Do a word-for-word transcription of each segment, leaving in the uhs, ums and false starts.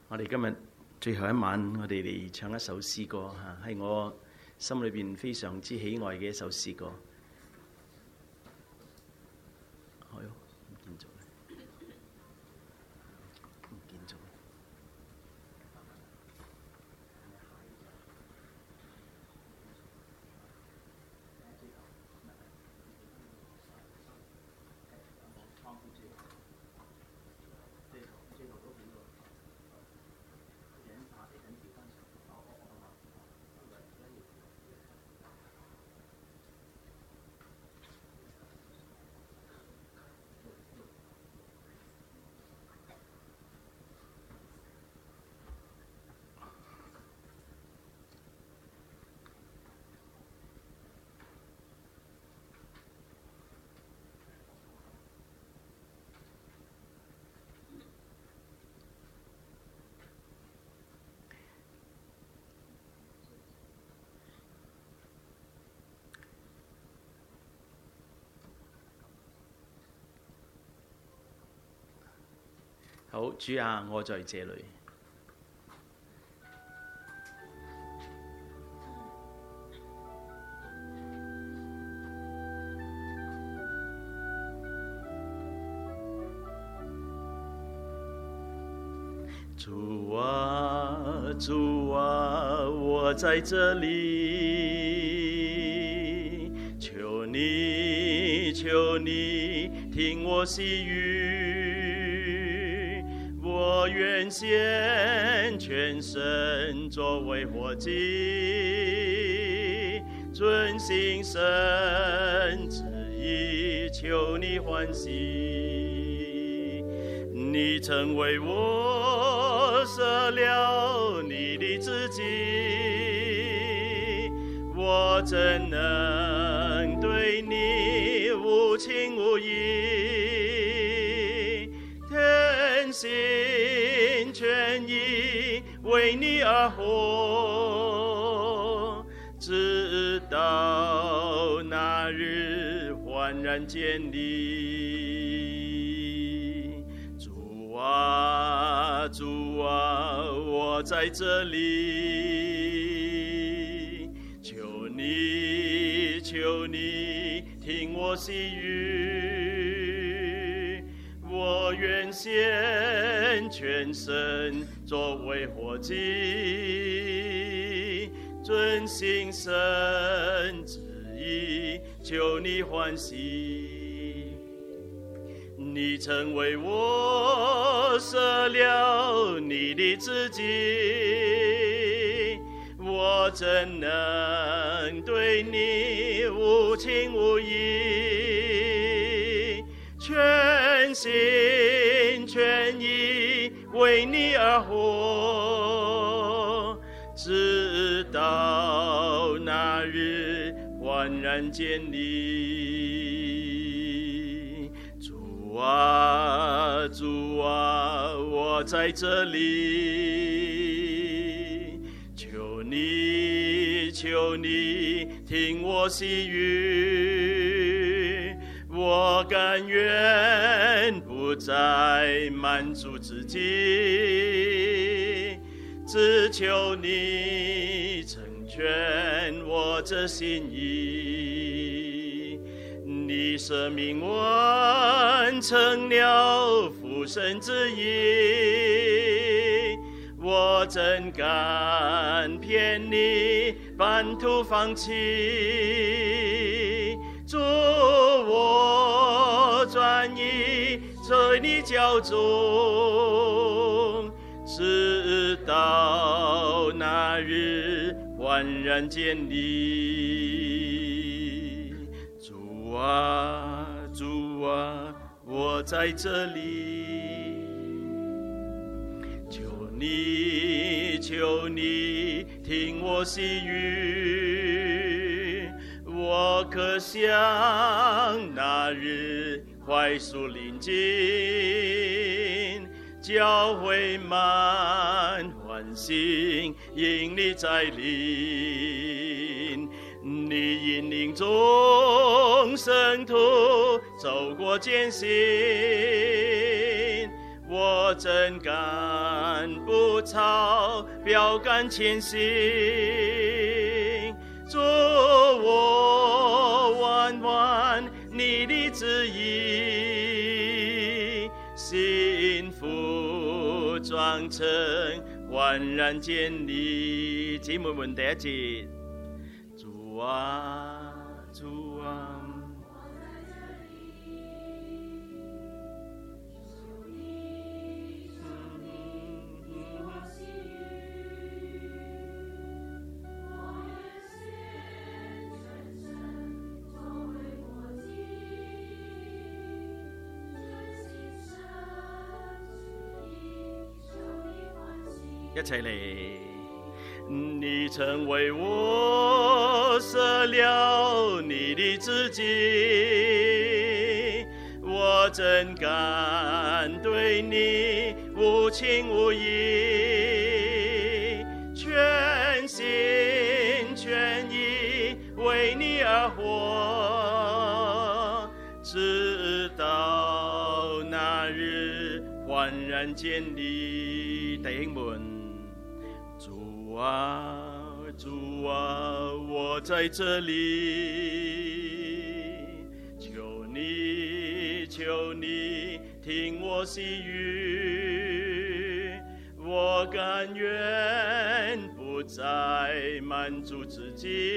我哋今日最後一晚，我哋嚟唱一首詩歌嚇，係我心裏邊非常之喜愛嘅一首詩歌。好，唔見咗，唔見咗。好，主啊，我在這裏。主啊，主啊，我在這裏，求你，求你聽我細語。我願獻全身作為活祭，遵行神旨意，求你歡喜。你曾為我捨了你的自己，我怎能對你無情無義？全心全意為你而活，直到那日환然見你。主啊，主啊，我在這裏，求你，求你聽我細語，我願獻全身作為活祭，遵行神旨意，求你歡喜。你曾為我捨了你的自己，我怎能對你無情無義？全心全意為你而活，直到那日환然見你。主啊，主啊，我在這裏，求你，求你聽我細語，我甘願不再滿足自己，只求你成全我這心意。你捨命完成了父神之意，我怎敢偏離半途放棄？主，我專一在你腳中，直到那日환然見你。主啊，主啊，我在這裏，求你，求你聽我細語，我渴想那日快速臨近，教會滿歡欣因你再臨。你引領眾聖徒走過艱辛， 我真敢不操，标杆前行。做我完完你的旨意，幸福装成焕然建立。姊妹們，第一節，主啊，主啊。一齊嚟，你曾為我捨了你的自己，我真敢對你無情無義，全心全意為你而活，直到那日焕然建立。弟兄們，主啊，主啊，我在這裡，求你，求你聽我細語，我甘願不再滿足自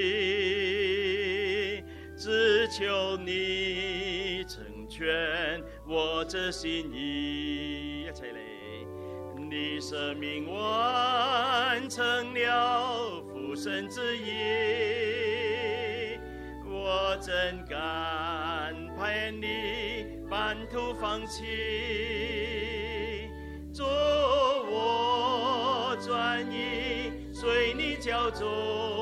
己，只求你成全我這心意。一齊嚟。你生命完成了父神之意，我真敢陪你半途放棄，做我專一隨你教中，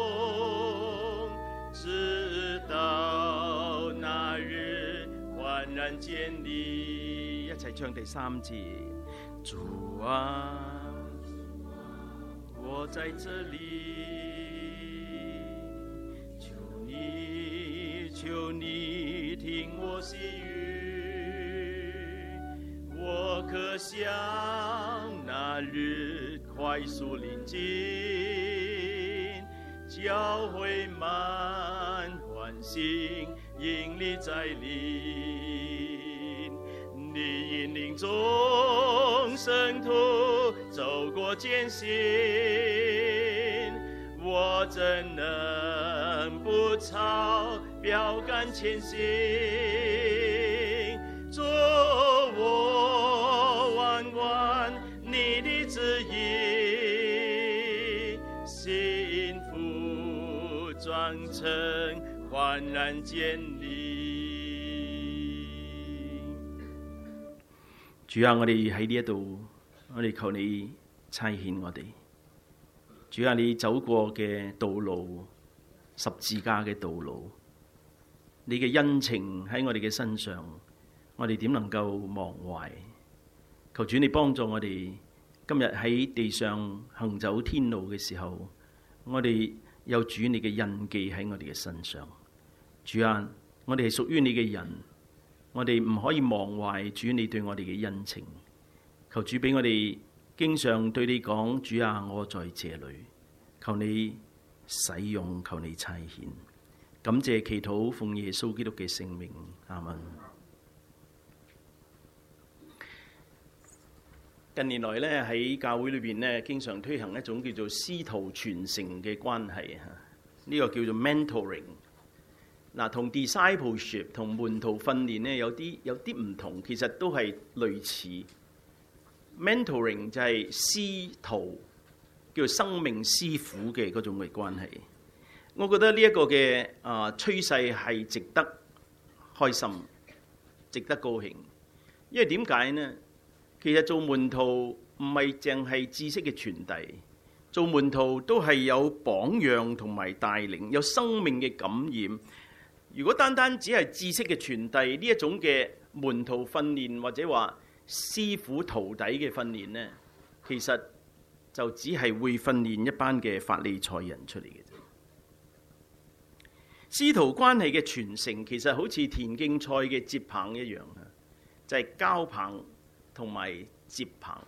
直到那日焕然建立。一齊唱第三節。主啊，我在這裡，求你，求你聽我細語，我可想那日快速臨近，教會滿歡欣，因你在臨。你引領眾聖徒走過艱辛，我怎能不操標杆前行，做我完完你的旨意，幸福裝成焕然建立。主啊，我哋喺呢一度，我哋求你差遣我哋。主啊，你走過嘅道路，十字架嘅道路，你嘅恩情喺我哋嘅身上，我哋點能夠忘懷？求主你幫助我哋，今日喺地上行走天路嘅時候，我哋有主你嘅印記喺我哋嘅身上。主啊，我哋係屬於你嘅人。我哋唔可以忘懷主你對我哋嘅恩情，求主俾我哋經常對你講，主啊，我在這裏，求你使用，求你差遣，感謝祈禱奉耶穌基督嘅聖名，阿們。近年來咧喺教會裏邊咧，經常推行一種叫做師徒傳承嘅關係啊，呢個叫做 mentoring。嗱，同 discipleship 同門徒訓練咧有啲有啲唔同，其實都係類似。mentoring 就係師徒，叫做生命師傅嘅嗰種嘅關係。我覺得呢一個嘅啊趨勢係值得開心，值得高興。因為點解呢？其實做門徒唔係淨係知識嘅傳遞，做門徒都係有榜樣同埋帶領，有生命嘅感染。如果單單只係知識嘅傳遞，呢一種嘅門徒訓練或者話師傅徒弟嘅訓練呢，其實就只係會訓練一班嘅法利賽人出嚟嘅啫。師徒關係嘅傳承其實好似田徑賽嘅接棒一樣啊，就係交棒同埋接棒。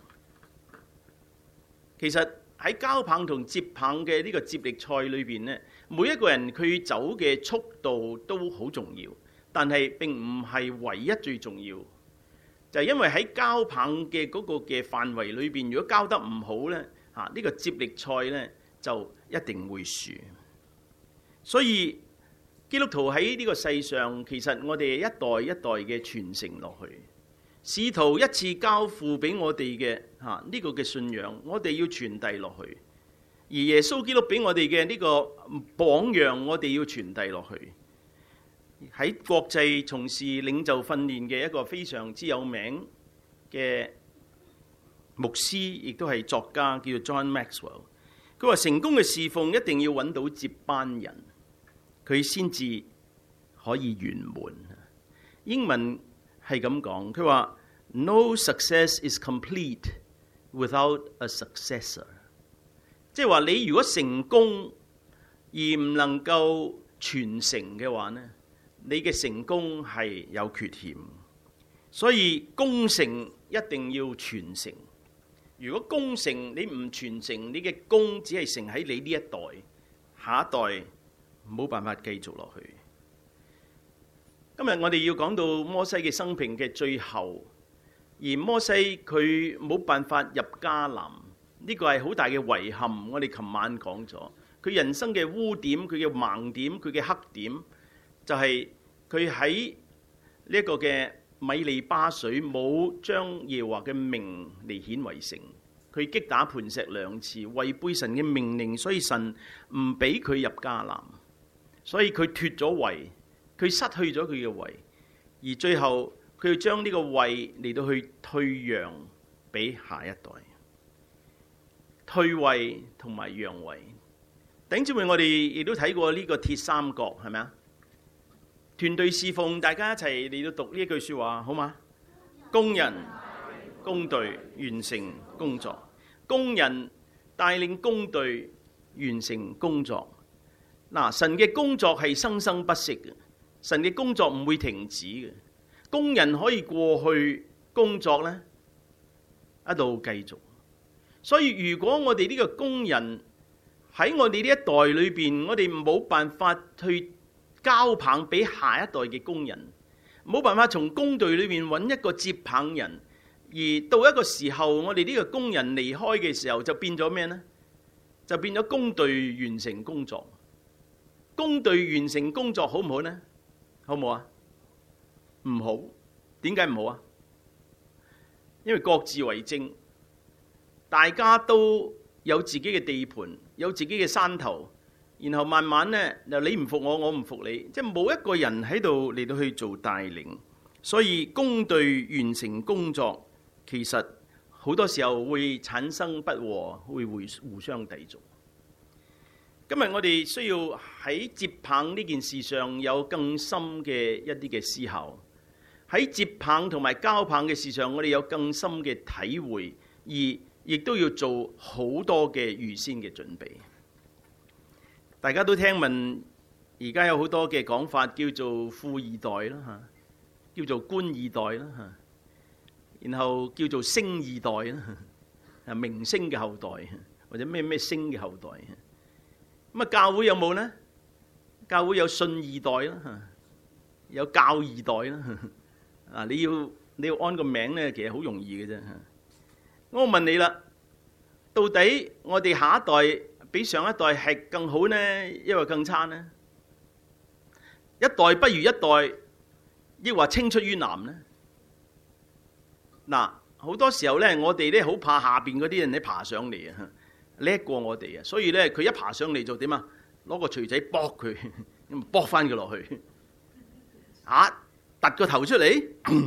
其實喺交棒同接棒嘅呢個接力賽裏邊呢，每一個人佢走嘅速度都好重要，但係並唔係唯一最重要。就係因為喺交棒嘅嗰個嘅範圍裏邊，如果交得唔好呢，嚇呢個接力賽呢就一定會輸。所以基督徒喺呢個世上，其實我哋一代一代嘅傳承落去。使徒一次交付俾我哋嘅嚇呢個嘅信仰，我哋要傳遞落去；而耶穌基督俾我哋嘅呢個榜樣，我哋要傳遞落去。喺國際從事領袖訓練嘅一個非常之有名嘅牧師，亦都係作家，叫做 John Maxwell。佢話成功嘅侍奉一定要揾到接班人，佢先至可以圓滿。英文係咁講，佢話 No success is complete without a successor。即係話你如果成功而唔能夠傳承嘅話呢，你嘅成功係有缺陷。所以功成一定要傳承。如果功成你唔傳承，你嘅功只係成喺你呢一代，下一代冇辦法繼續落去。今日我哋要講到摩西嘅生平嘅最後，而摩西佢冇辦法入迦南，呢個係好大嘅遺憾。我哋琴晚講咗，佢人生嘅污點、佢嘅盲點、佢嘅黑點，就係佢喺呢一個嘅米利巴水冇將耶和華嘅名嚟顯為聖，佢擊打磐石兩次，違背神嘅命令，所以神唔俾佢入迦南，所以佢脫咗位。佢失去咗佢嘅位，而最後佢要將呢個位嚟到去退讓俾下一代。退位同埋讓位，弟兄姊妹，我哋亦都睇過呢個鐵三角，係咪啊？團隊侍奉，大家一齊嚟到讀呢一句說話，好嗎？工人工隊完成工作，工人帶領工隊完成工作。嗱，神嘅工作係生生不息嘅。神嘅工作唔會停止嘅，工人可以過去工作呢，一路繼續。所以如果我哋呢個工人喺我哋呢一代裏邊，我哋冇辦法去交棒俾下一代嘅工人，冇辦法從工隊裏面揾一個接棒人，而到一個時候，我哋呢個工人離開嘅時候，就變咗咩呢？就變咗工隊完成工作。工隊完成工作好唔好呢？好唔好啊？唔好。點解唔好啊？因為各自為政，大家都有自己嘅地盤，有自己嘅山頭，然後慢慢呢，你唔服我，我唔服你，即係冇一個人喺度嚟到去做帶領。所以工隊完成工作，其實好多時候會產生不和，會會互相抵觸。今日我哋需要喺接棒呢件事上有更深嘅一啲嘅思考，喺接棒同埋交棒嘅事上，我哋有更深嘅體會，而亦都要做好多嘅預先嘅準備。大家都聽聞，而家有好多嘅講法叫做富二代啦嚇，叫做官二代啦嚇，然後叫做星二代啦，係明星嘅後代，或者咩咩星嘅後代。咁啊，教會有冇呢？教會有信二代啦，有教二代啦。啊，你要你要安個名咧，其實好容易嘅啫。我問你啦，到底我哋下一代比上一代係更好呢，抑或更差呢？一代不如一代，抑或青出於藍呢？嗱，好多時候咧，我哋咧好怕下邊嗰啲人咧爬上嚟啊！叻過我哋啊，所以咧佢一爬上嚟就點啊？攞個錘仔搏佢，咁搏翻佢落去，啊，突個頭出嚟，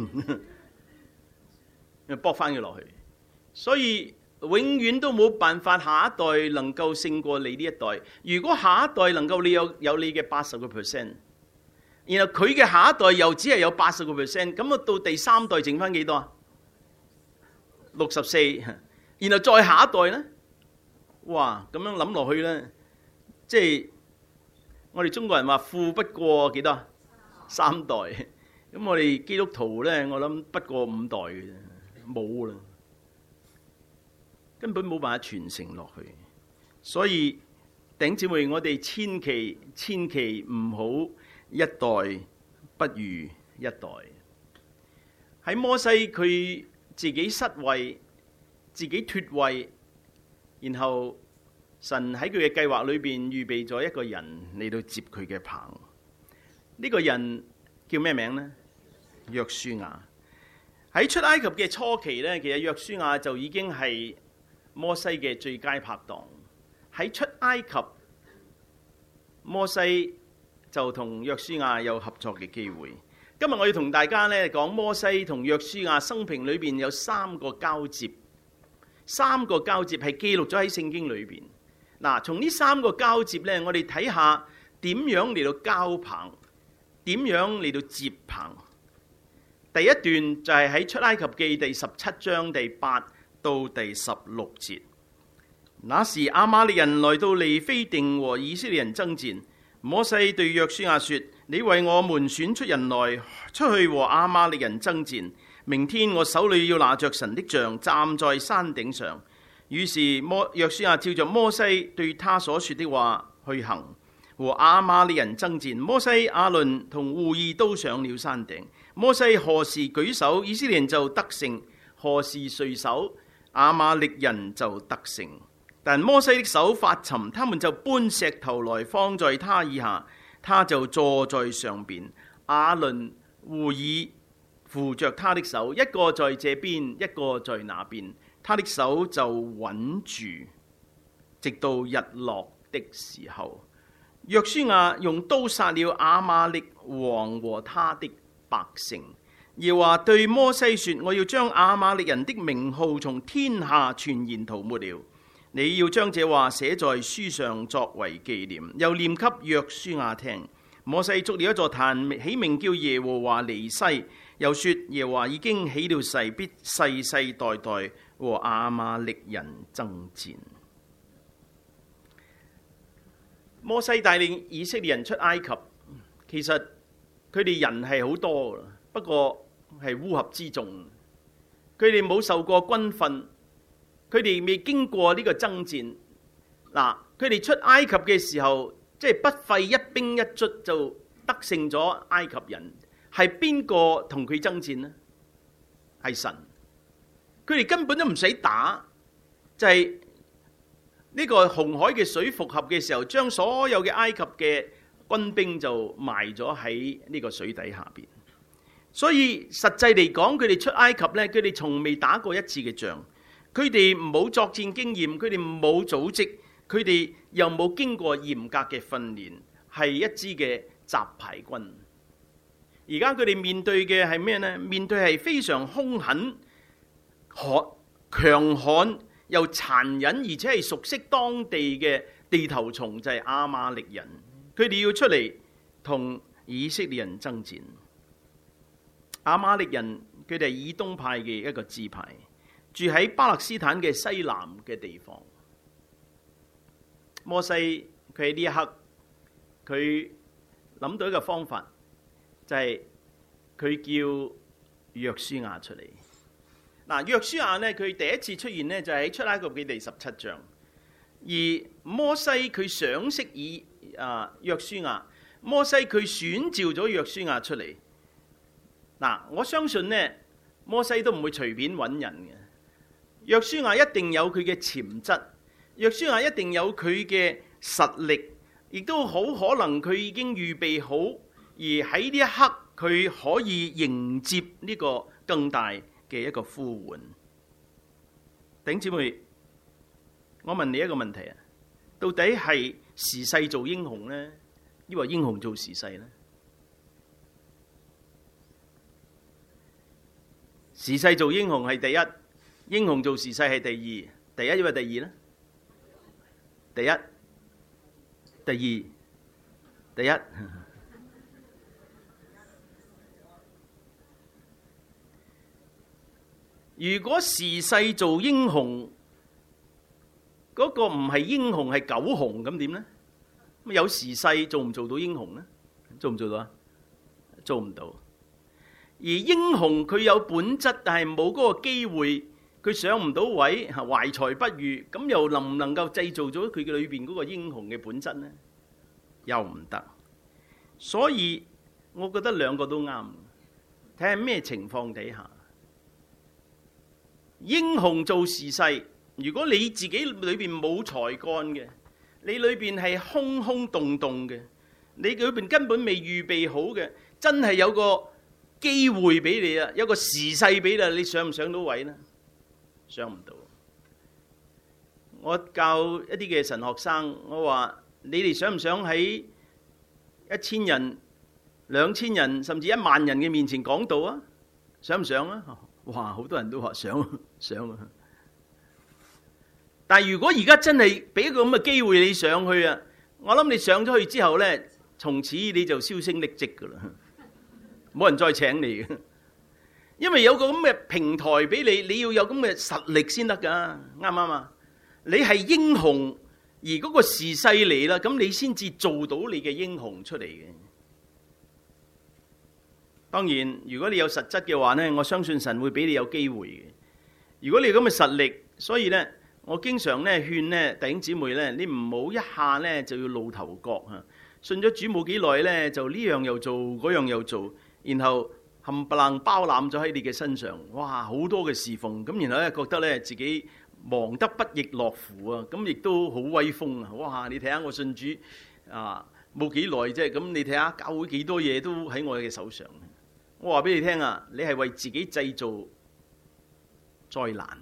咁搏翻佢落去。所以永遠都冇辦法下一代能夠勝過你呢一代。如果下一代能夠你有有你嘅八十個 percent， 然後佢嘅下一代又只係有八十個 percent， 咁啊到第三代剩翻幾多啊？六十四，然後再下一代咧？哇！咁樣諗落去咧，即係我哋中國人話富不過幾多？三代。咁我哋基督徒咧，我諗不過五代嘅啫，冇啦。 根本冇辦法傳承落去。所以弟兄姊妹，我哋千祈千祈唔好一代不如一代。喺摩西佢自己失位，自己脫位，然後神喺佢嘅計劃裏邊預備咗一個人嚟到接佢嘅棒。呢個人叫咩名呢？約書亞。喺出埃及嘅初期呢，其實約書亞就已經係摩西嘅最佳拍檔。喺出埃及，摩西就同約書亞有合作嘅機會。今日我要同大家咧講摩西同約書亞生平裏邊有三個交接，三個交接係記錄咗喺聖經裏邊。嗱，從呢三個交接咧，我哋睇下點樣嚟到交棒，點樣嚟到接棒。第一段就係喺出埃及記第十七章第八到第十六節。那時亞瑪力人來到利非定和以色列人爭戰，摩西對約書亞說：你為我們選出人來，出去和亞瑪力人爭戰。明天我手裏要拿着神的杖，站在山頂上。於是摩約書亞照着摩西對他所說的話去行，和亞瑪力人爭戰。摩西、亞倫同戶珥都上了山頂。摩西何時舉手，以色列人就得勝；何時垂手，亞瑪力人就得勝。但摩西的手發沉，他們就搬石頭來放在他以下，他就坐在上邊。亞倫、戶珥扶着他的手，一個在這邊，一個在那邊，他的手就穩住，直到日落的時候。約書亞用刀殺了亞瑪力王和他的百姓。耶和華對摩西說：我要將亞瑪力人的名號從天下全然塗抹了。你要將這話寫在書上作為紀念，又念給約書亞聽。摩西築了一座壇，起名叫耶和華尼西，又說耶和華已經起了誓，必世世代代和亞瑪力人爭戰。摩西帶領以色列人出埃及，其實佢哋人係好多，不過係烏合之眾，佢哋冇受過軍訓。佢哋未經過呢個爭戰，嗱，佢哋出埃及嘅時候，即係不費一兵一卒就得勝咗埃及人。係邊個同佢爭戰呢？係神。佢哋根本都唔使打，就係呢個紅海嘅水復合嘅時候，將所有嘅埃及嘅軍兵就埋咗喺呢個水底下邊。所以實際嚟講，佢哋出埃及呢，佢哋從未打過一次嘅仗。佢哋冇作戰經驗，佢哋冇組織，佢哋又冇經過嚴格嘅訓練，係一支嘅雜牌軍。而家佢哋面對嘅係咩呢？面對係非常兇狠、悍、強悍又殘忍，而且係熟悉當地嘅地頭蟲，就係亞瑪力人。佢哋要出嚟同以色列人爭戰。亞瑪力人佢哋係以東派嘅一個支派，住喺巴勒斯坦嘅西南嘅地方。摩西佢喺呢一刻，佢諗到一個方法，就係、是、佢叫約書亞出嚟。嗱，約書亞呢，佢第一次出現呢，就係喺出埃及記第十七章。而摩西佢賞識以啊約書亞，摩西佢選召咗約書亞出嚟。嗱，我相信呢，摩西都唔會隨便揾人嘅。約書亞一定有佢嘅潛質，約書亞一定有佢嘅實力，亦都好可能佢已經預備好，而喺呢一刻佢可以迎接呢個更大嘅一個呼喚。弟兄姊妹，我問你一個問題啊，到底係時勢做英雄呢，抑或英雄做時勢呢？時勢做英雄係第一。英雄做時勢係第二，第一抑或第二呢？第一，第二，第一。如果時勢做英雄，嗰個唔係英雄係狗熊咁點呢？咁有時勢做唔做到英雄呢？做唔做到啊？做唔到。而英雄佢有本質，但係冇嗰個機會。 佢上唔到位，懷才不遇，咁又能唔能夠製造咗佢嘅裏邊嗰個英雄嘅本質呢？又唔得。所以我覺得兩個都啱，睇下咩情況底下。英雄做時勢，如果你自己裏邊冇才幹嘅，你裏邊係空空洞洞嘅，你裏邊根本未預備好嘅，真係有個機會俾你啊，有個時勢俾你，你上唔上到位呢？上唔到。我教一啲嘅神學生，我話你哋想唔想喺一千人、兩千人甚至一萬人嘅面前講道啊？想唔想啊？哇！好多人都話想想啊。但係如果而家真係俾一個咁嘅機會你上去啊，我諗你上咗去之後呢，從此你就銷聲匿跡噶啦，冇人再請你嘅。因為有個咁嘅平台俾你，你要有咁嘅實力先得噶，啱唔啱啊？你係英雄，而嗰個時勢嚟啦，咁你先至做到你嘅英雄出嚟嘅。當然，如果你有實質嘅話呢，我相信神會俾你有機會嘅。如果你有咁嘅實力，所以呢，我經常呢勸呢弟兄姊妹呢，你唔好一下呢就要露頭角嚇。信咗主冇幾耐呢，就呢樣又做，嗰樣又做，然後冚唪唥包攬咗喺你嘅身上，哇！好多嘅侍奉，咁然後咧覺得咧自己忙得不亦樂乎啊，咁亦都好威風啊！哇！你睇下我信主啊冇幾耐啫，咁你睇下教會幾多嘢都喺我嘅手上。我話俾你聽啊，你係為自己製造災難，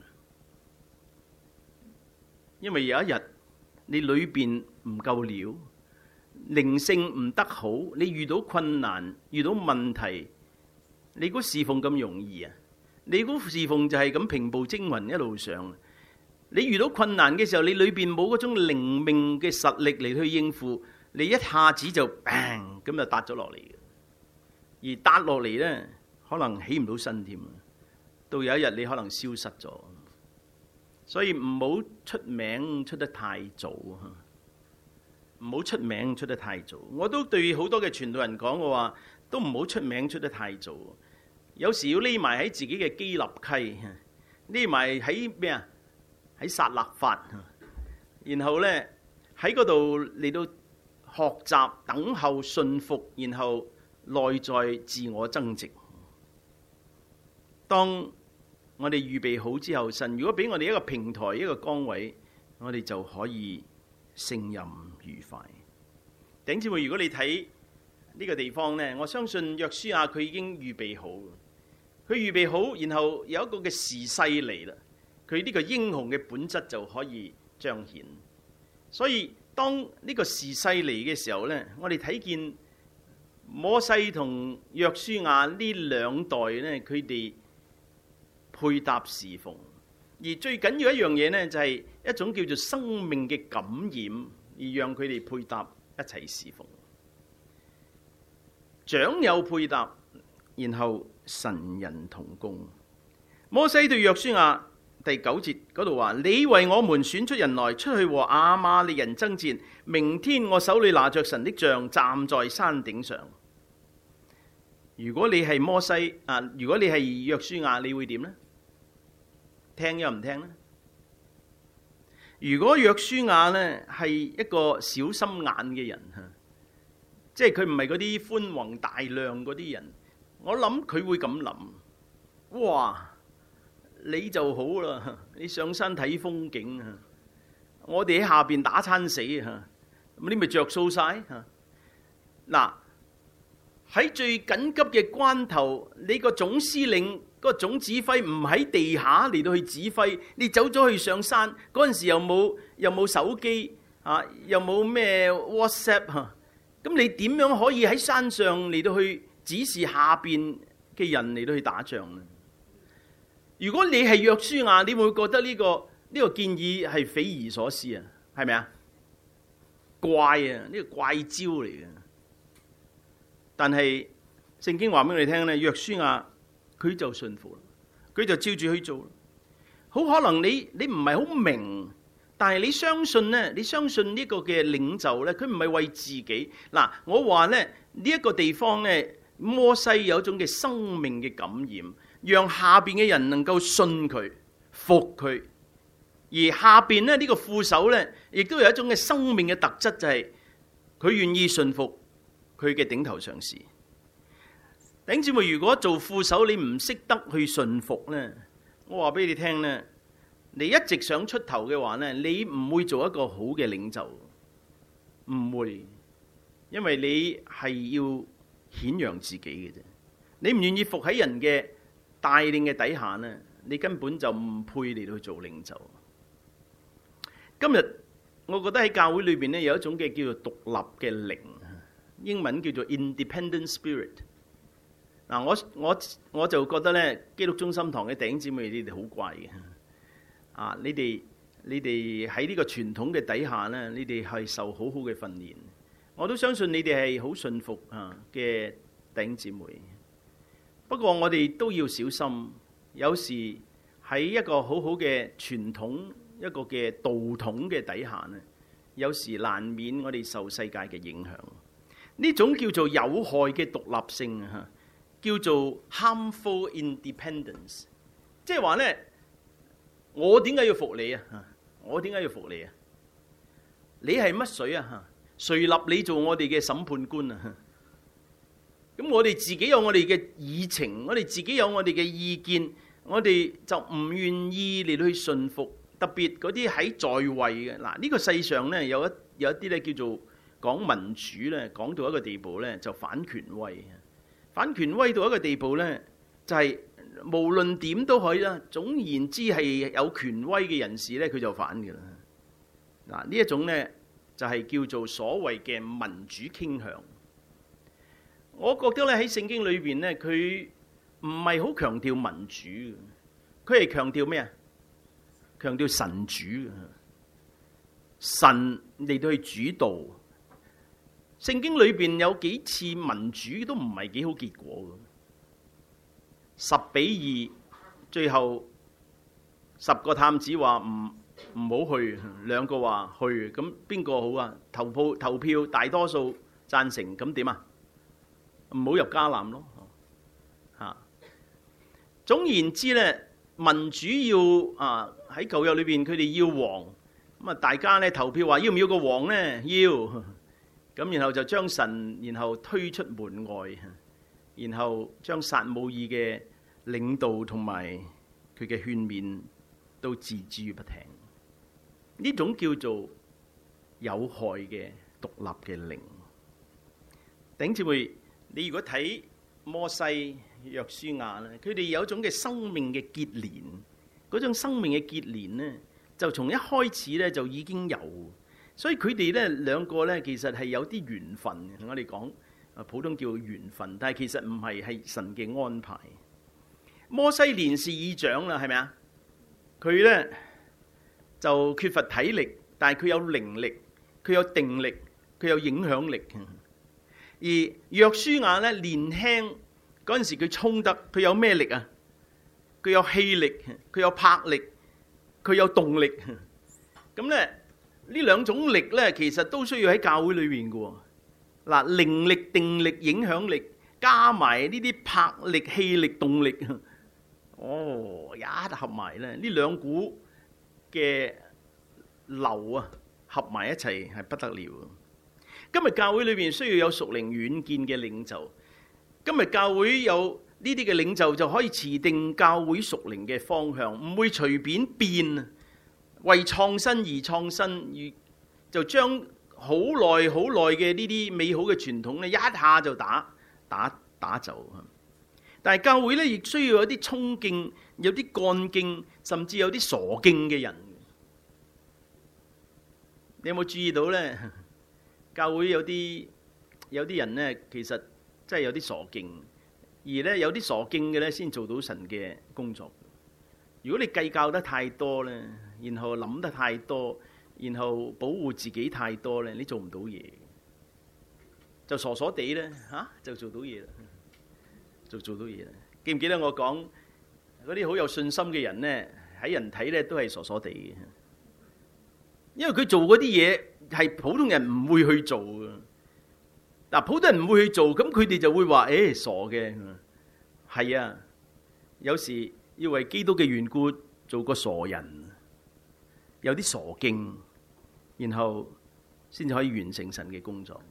因為有一日你裏邊唔夠料，靈性唔得好，你遇到困難，遇到問題。你估侍奉咁容易啊？你估侍奉就係咁平步青雲一路上？你遇到困難嘅時候，你裏邊冇嗰種靈命嘅實力嚟去應付，你一下子就砰咁就跌咗落嚟嘅。而跌落嚟呢，可能起唔到身添，到有一日你可能消失咗。所以唔好出名出得太早啊！唔好出名出得太早。我都對好多嘅傳道人講，我話都唔好出名出得太早。有時要匿埋喺自己嘅基立溪，匿埋喺咩啊？喺撒勒法，然後呢，喺嗰度嚟到學習、等候、信服，然後內在自我增值。當我哋預備好之後，神如果俾我哋一個平台、一個崗位，我哋就可以勝任愉快。弟兄姊妹，如果你睇呢個地方呢，我相信約書亞佢已經預備好，佢預備好，然後有一個嘅時勢嚟啦，佢呢個英雄嘅本質就可以彰顯。所以當呢個時勢嚟嘅時候呢，我哋睇見摩西同約書亞呢兩代呢，佢哋配搭侍奉，而最緊要一樣嘢呢，就係一種叫做生命嘅感染，而讓佢哋配搭一齊侍奉。長幼配搭，然後神人同工。摩西對約書亞第九節嗰度話：你為我們選出人來，出去和亞瑪力人爭戰。明天我手裏拿着神的杖，站在山頂上。如果你係摩西啊，如果你係約書亞，你會點呢？聽又唔聽呢？如果約書亞呢係一個小心眼嘅人，即係佢唔係嗰啲寬宏大量嗰啲人，我諗佢會咁諗：哇，你就好啦，你上山睇風景啊，我哋喺下邊打餐死啊，咁你咪着數晒吓。嗱，喺最緊急嘅關頭，你個總司令、個總指揮唔喺地下嚟到去指揮，你走咗去上山嗰陣時又冇又冇手機啊，又冇咩 WhatsApp 吓。咁你點樣可以喺山上嚟到去指示下邊嘅人嚟到去打仗呢？如果你係約書亞，你會唔會覺得呢個呢個建議係匪夷所思啊？係咪啊？怪啊！呢個怪招嚟嘅。但係聖經話俾你聽咧，約書亞佢就信服啦，佢就照住去做。好可能你你唔係好明。但係你相信呢？你相信呢個嘅領袖呢？佢唔係為自己。嗱，我話呢，呢一個地方呢，摩西有一種嘅生命嘅感染，讓下邊嘅人能夠信佢、 服佢。而下邊咧呢個副手咧，亦都有一種嘅生命嘅特質，就係佢願意順服佢嘅頂頭上司。弟兄姊妹，如果做副手你唔識得去順服咧，我話俾你聽咧，你一直想出頭嘅話咧，你唔會做一個好嘅領袖，唔會，因為你係要顯揚自己嘅啫。你唔願意服喺人嘅帶領嘅底下咧，你根本就唔配嚟到去做領袖。今日我覺得喺教會裏邊咧有一種嘅叫做獨立嘅靈，英文叫做 independent spirit。嗱，我我我就覺得咧，基督中心堂嘅弟兄姊妹，你哋好怪嘅。啊，你哋你哋喺呢個傳統嘅底下咧，你哋係受好好嘅訓練。我都相信你哋係好順服啊嘅弟兄姊妹。不過我哋都要小心，有時喺一個好好嘅傳統一個嘅道統嘅底下咧，有時難免我哋受世界嘅影響。呢種叫做有害嘅獨立性啊，叫做 harmful independence， 即係話咧，我點解要服你啊？我點解要服你啊？你係乜水啊？誰立你做我哋嘅審判官啊？咁我哋自己有我哋嘅議程，我哋自己有我哋嘅意見，我哋就唔願意嚟到去順服。特別嗰啲喺在位嘅，嗱，呢個世上咧有一有一啲咧叫做講民主咧，講到一個地步咧就反權威。反權威到一個地步咧，就係無論點都可以啦。總言之係有權威嘅人士咧，佢就反嘅啦。嗱，呢一種咧就係叫做所謂嘅民主傾向。我覺得咧喺聖經裏邊咧，佢唔係好強調民主嘅，佢係強調咩啊？強調神主，神嚟到去主導。聖經裏邊有幾次民主都唔係幾好結果嘅，十比二，最後十個探子話唔唔好去，兩個話去，咁邊個好啊？投票投票大多數贊成，咁點啊？唔好入迦南咯，吓。總言之咧，民主要啊喺舊約裏邊，佢哋要王，咁啊大家咧投票話要唔要個王咧？要，咁然後就將神然後推出門外，然後將撒母耳嘅領導同埋佢嘅勸勉都置之於不聽。呢種叫做有害嘅獨立嘅靈。弟兄姊妹，你如果睇摩西、約書亞咧，佢哋有一種嘅生命嘅結連，嗰種生命嘅結連咧，就從一開始咧就已經有，所以佢哋咧兩個咧其實係有啲緣分嘅。我哋講啊，普通叫緣分，但係其實唔係，係神嘅安排。摩西年事已長啦，係咪啊？佢咧就缺乏體力，但係佢有靈力，佢有定力，佢有影響力。而約書亞咧年輕嗰陣時，佢衝得，佢有咩力啊？佢有氣力，佢有魄力，佢有動力。咁咧呢兩種力咧，其實都需要喺教會裏邊嘅。嗱，靈力、定力、影響力，加埋呢啲魄力、氣力、動力，哦，一合埋咧，呢兩股嘅流啊，合埋一齊係不得了。今日教會裏邊需要有屬靈遠見嘅領袖。今日教會有呢啲嘅領袖，就可以持定教會屬靈嘅方向，唔會隨便變，為創新而創新，而就將好耐好耐嘅呢啲美好嘅傳統咧，一下就打打打走。但係教會咧，亦需要有啲衝勁，有啲幹勁，甚至有啲傻勁嘅人。你有冇注意到咧？教會有啲有啲人咧，其實真係有啲傻勁，而咧有啲傻勁嘅咧，先做到神嘅工作。如果你計較得太多咧，然後諗得太多，然後保護自己太多咧，你做唔到嘢，就傻傻地咧嚇，就做到嘢啦，就做到嘢啦。記唔記得我講嗰啲好有信心嘅人咧，喺人睇咧都係傻傻地嘅，因為佢做嗰啲嘢係普通人唔會去做嘅。嗱，普通人唔會去做，咁佢哋就會話：誒，傻嘅。係啊，有時要為基督嘅緣故做個傻人，有啲傻經，然後先至可以完成神嘅工作。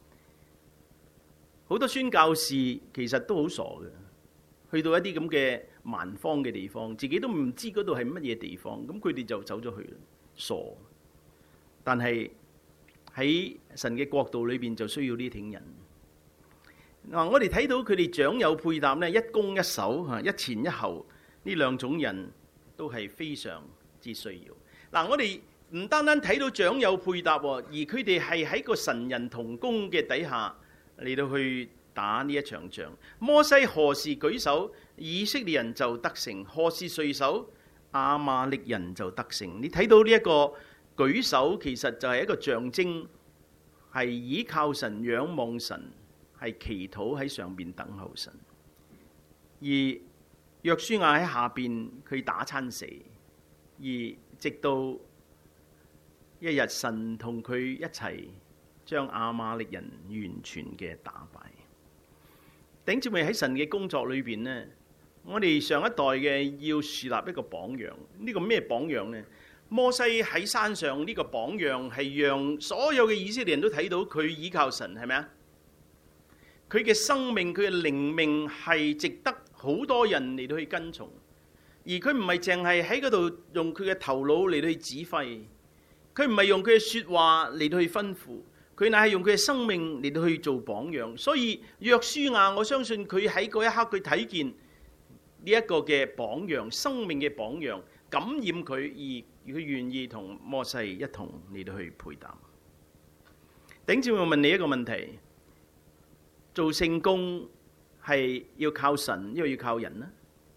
好多宣教士其實都好傻嘅，去到一啲咁嘅蠻荒嘅地方，自己都唔知嗰度係乜嘢地方，咁佢哋就走咗去啦，傻。但係喺神嘅國度裏邊就需要呢啲人。嗱，我哋睇到佢哋長幼配搭咧，一攻一守嚇，一前一後，呢兩種人都係非常之需要。嗱，我哋唔單單睇到長幼配搭，而佢哋係喺個神人同工嘅底下嚟到去打呢一場仗。摩西何時舉手，以色列人就得勝；何時垂手，亞瑪力人就得勝。你睇到呢一個舉手，其實就係一個象徵，係倚靠神、仰望神，係祈禱喺上邊等候神。而約書亞喺下邊，佢打餐死，而直到一日神同佢一齊將亞瑪力人完全嘅打敗。弟兄姊妹，喺神嘅工作裏邊呢，我哋上一代嘅要樹立一個榜樣。呢個咩榜樣呢？摩西喺山上呢個榜樣係讓所有嘅以色列人都睇到佢依靠神，係咪啊？佢嘅生命、佢嘅靈命係值得好多人嚟到去跟從，而佢唔係淨係喺嗰度用佢嘅頭腦嚟到去指揮，佢唔係用佢嘅說話嚟到去吩咐，佢乃係用佢嘅生命嚟到去做榜樣。所以約書亞，我相信佢喺嗰一刻佢睇見呢一個嘅榜樣，生命嘅榜樣感染佢，而佢願意同摩西一同嚟到去配搭。頂住我問你一個問題：做聖工係要靠神，因為要靠人呢？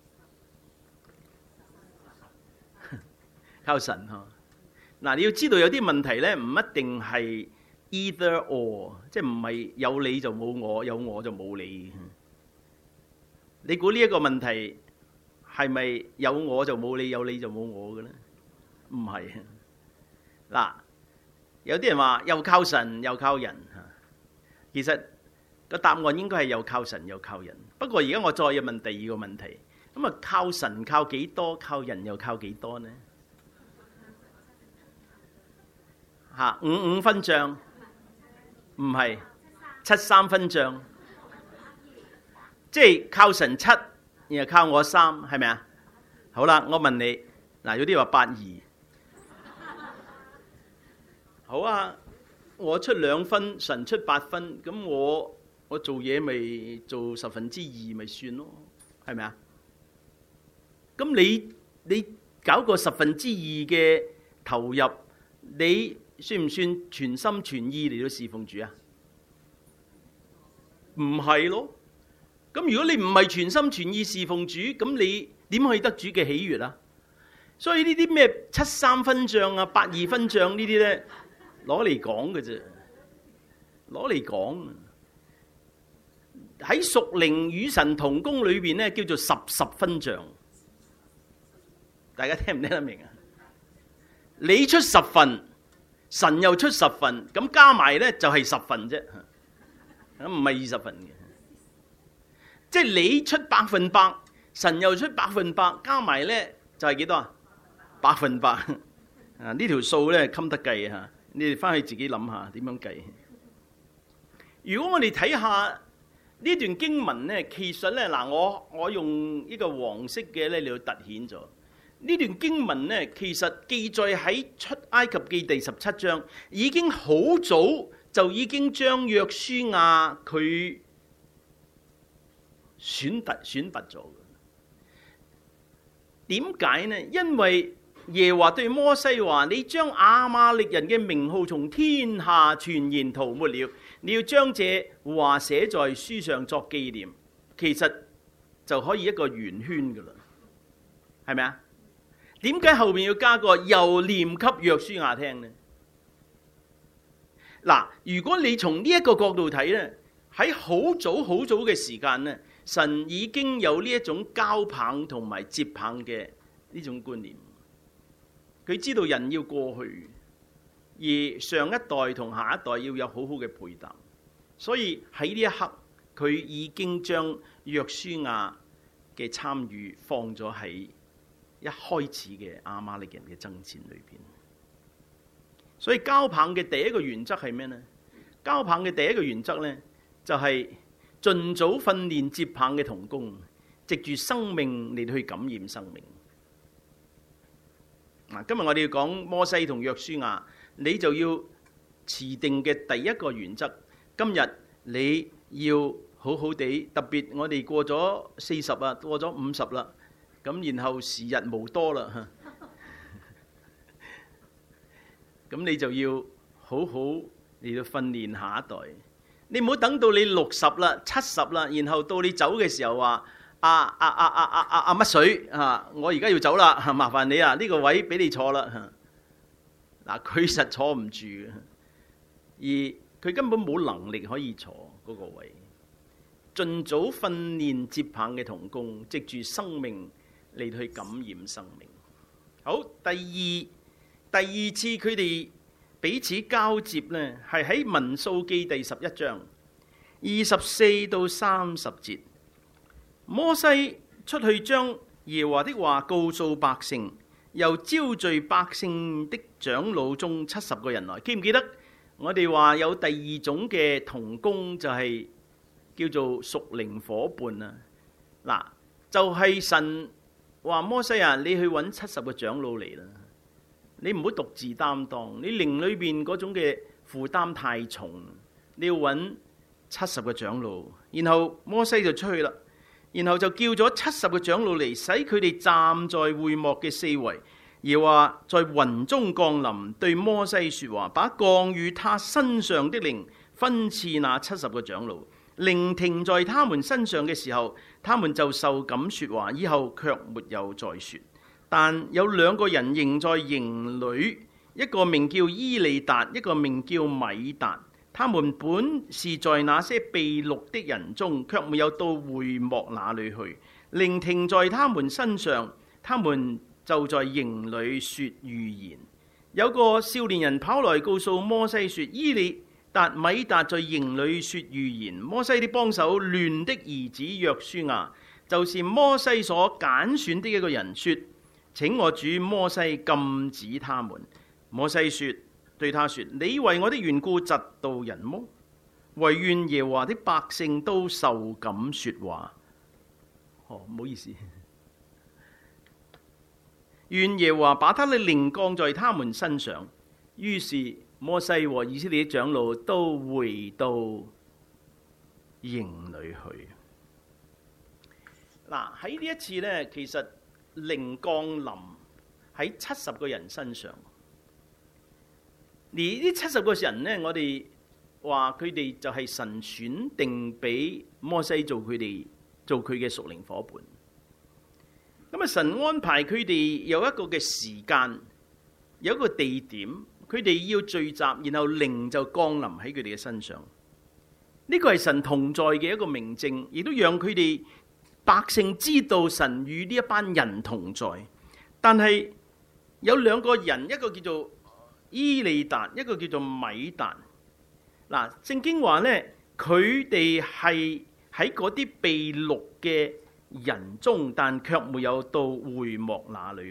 靠神嗬。嗱，你要知道有啲問題咧，唔一定係 either or， 即係唔係有你就冇我，有我就冇你。你估呢一個問題係咪有我就冇你，有你就冇我嘅咧？唔係。嗱，有啲人話又靠神又靠人吓，其實個答案應該係又靠神又靠人。不過而家我再要問第二個問題，咁啊靠神靠幾多，靠人又靠幾多呢？吓，五五分賬？唔係，七三分賬，即係靠神七，然後靠我三，係咪啊？好啦，我問你，嗱，有啲話八二，好啊，我出兩分，神出八分，咁我我做嘢咪做十分之二咪算咯，係咪啊？咁你你搞個十分之二嘅投入，你算唔算全心全意嚟到侍奉主啊？唔係咯。咁如果你唔係全心全意侍奉主，咁你點可以得主嘅喜悅啊？所以呢啲咩七三分賬啊、八二分賬呢啲咧，攞嚟講嘅啫，攞嚟講。喺屬靈與神同工裏邊咧，叫做十十分賬。大家聽唔聽得明啊？你出十份，神又出十份，咁加埋咧就係十份啫，咁唔係二十份嘅。即係你出百分百，神又出百分百，加埋咧就係幾多啊？百分百啊！呢條數咧襟得計啊！你哋翻去自己諗下點樣計。如果我哋睇下呢段經文咧，其實咧嗱，我我用呢個黃色嘅咧嚟到凸顯咗呢段經文咧，其實記載喺出埃及記第十七章，已經好早就已經將約書亞佢選拔選拔咗。點解呢？因為耶和華對摩西話：你將亞瑪力人嘅名號從天下全然塗抹了，你要將這話寫在書上作紀念。其實就可以一個圓圈噶啦，係咪啊？點解後面要加個又念給約書亞聽呢？嗱，如果你從呢一個角度睇呢，喺好早好早嘅時間呢，神已經有呢一種交棒同埋接棒嘅呢種觀念。佢知道人要過去，而上一代同下一代要有好好嘅配搭，所以喺呢一刻，佢已經將約書亞嘅參與放咗喺一開始嘅亞瑪力人嘅爭戰裏邊。所以交棒嘅第一個原則係咩呢？交棒嘅第一個原則呢，就係盡早訓練接棒嘅同工，藉住生命嚟去感染生命。嗱，今日我哋要講摩西同約書亞，你就要持定嘅第一個原則。今日你要好好地，特別我哋過咗四十啊，過咗五十啦，咁然後時日無多啦，咁你就要好好嚟到訓練下一代。你唔好等到你六十啦、七十啦，然後到你走嘅時候話：啊啊啊啊啊啊啊乜水啊！我而家要走啦，麻煩你啊，呢個位俾你坐啦。嗱，佢實坐唔住，而佢根本冇能力可以坐嗰個位。盡早訓練接棒嘅同工，藉住生命嚟去感染生命。好，第二第二次佢哋彼此交接呢，係喺民數記第十一章二十四到三十節。摩西出去將耶和華的話告訴百姓，又招聚百姓的長老中七十個人來。記唔記得我哋話有第二種嘅同工就係、是？叫做屬靈夥伴啊！嗱，就係、是、神話摩西啊，你去揾七十個長老嚟啦，你唔好獨自擔當，你靈裏邊嗰種嘅負擔太重，你要揾七十個長老。然後摩西就出去啦，然後就叫咗七十個長老嚟，使佢哋站在會幕嘅四圍，而話在雲中降臨，對摩西說話，把降於他身上的靈分賜那七十個長老。靈停在他們身上嘅時候，他們就受感說話，以後卻沒有再說。但有兩個人仍在營裏，一個名叫伊利達，一個名叫米達。他們本是在那些被擄的人中，卻沒有到會幕那裏去。靈停在他們身上，他們就在營裏說預言。有個少年人跑來告訴摩西說：伊利達米達在營裏說預言。摩西的幫手亂的兒子約書亞，就是摩西所揀選的一個人，說：請我主摩西禁止他們。摩西說對他說：你為我的緣故嫉妒人麼？惟願耶和華的百姓都受感說話。哦，唔好意思，願耶和華把他的靈降在他們身上。於是摩西和以色列的長老都回到營裏去。嗱，喺呢一次呢，其實靈降臨喺七十個人身上。而呢七十個人呢，我哋話佢哋就係神選定俾摩西做佢哋做佢嘅屬靈夥伴。咁啊，神安排佢哋有一個嘅時間，有一個地點。佢哋要聚集，然後靈就降臨喺佢哋嘅身上。呢個係神同在嘅一個明證，亦都讓佢哋百姓知道神與呢一班人同在。但係有兩個人，一個叫做伊利達，一個叫做米達。嗱，聖經話呢，佢哋係喺嗰啲被擄嘅人中，但卻沒有到會幕那裏去。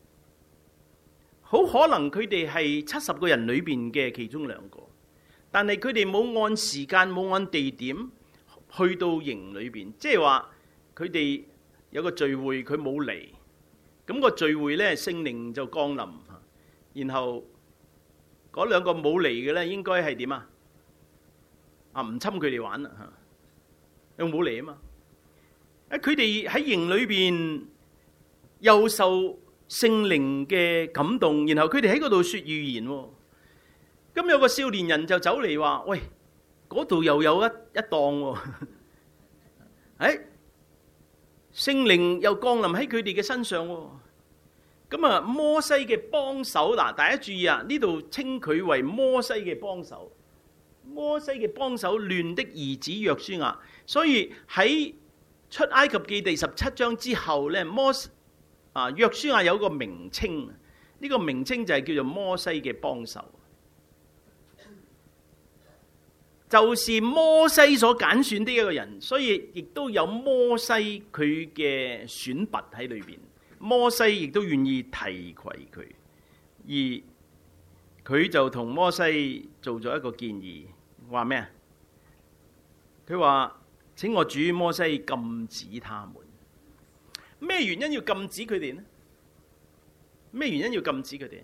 好可能佢哋係七十個人裏邊嘅其中兩個，但係佢哋冇按時間冇按地點去到營裏邊，即係話佢哋有個聚會佢冇嚟，咁個聚會呢，聖靈就降臨，然後嗰兩個冇嚟嘅呢，應該係點啊？啊，唔侵佢哋玩啦嚇，又冇嚟啊嘛！啊，佢哋喺營裏邊又受聖靈嘅感動，然後佢哋喺嗰度說預言。咁有個少年人就走嚟話：喂，嗰度又有一一檔喎！誒，聖靈又降臨喺佢哋嘅身上。咁啊，摩西嘅幫手，嗱，大家注意啊，呢度稱佢為摩西嘅幫手。摩西嘅幫手亂的兒子約書亞，所以喺出埃及記第十七章之後咧，摩西啊，約書亞有個名稱，呢、這個名稱就係叫做摩西嘅幫手，就是摩西所揀選的一個人，所以亦都有摩西佢嘅選拔喺裏邊。 摩西亦都願意提攜佢，而佢就同摩西做咗一個建議，話咩啊？佢話：請我主摩西禁止他們。咩原因要禁止佢哋呢？咩原因要禁止佢哋？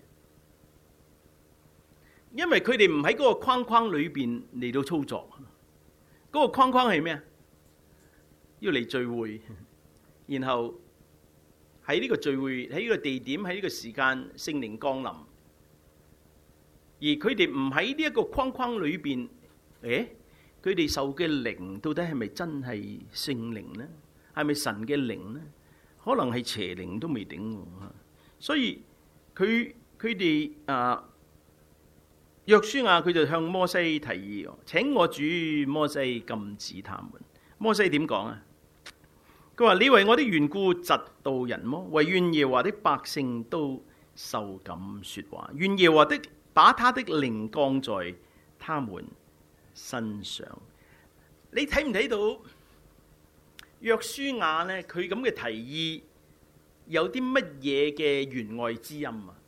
因為佢哋唔喺嗰個框框裏邊嚟到操作。嗰個框框係咩啊？要嚟聚會，然後喺呢個聚會，喺呢個地點，喺呢個時間，聖靈降臨。而佢哋唔喺呢一個框框裏邊，誒，佢哋受嘅靈到底係咪真係聖靈呢？係咪神嘅靈呢？可能係邪靈都未定。所以佢佢哋啊。約書亞佢就向摩西提議，請我主摩西禁止他們。摩西點講啊？佢話：你為我的緣故嫉妒人麼？惟願耶和華的百姓都受感說話，願耶和華的把他的靈降在他們身上。你睇唔睇到約書亞呢？佢咁嘅提議有啲乜嘢嘅弦外之音啊？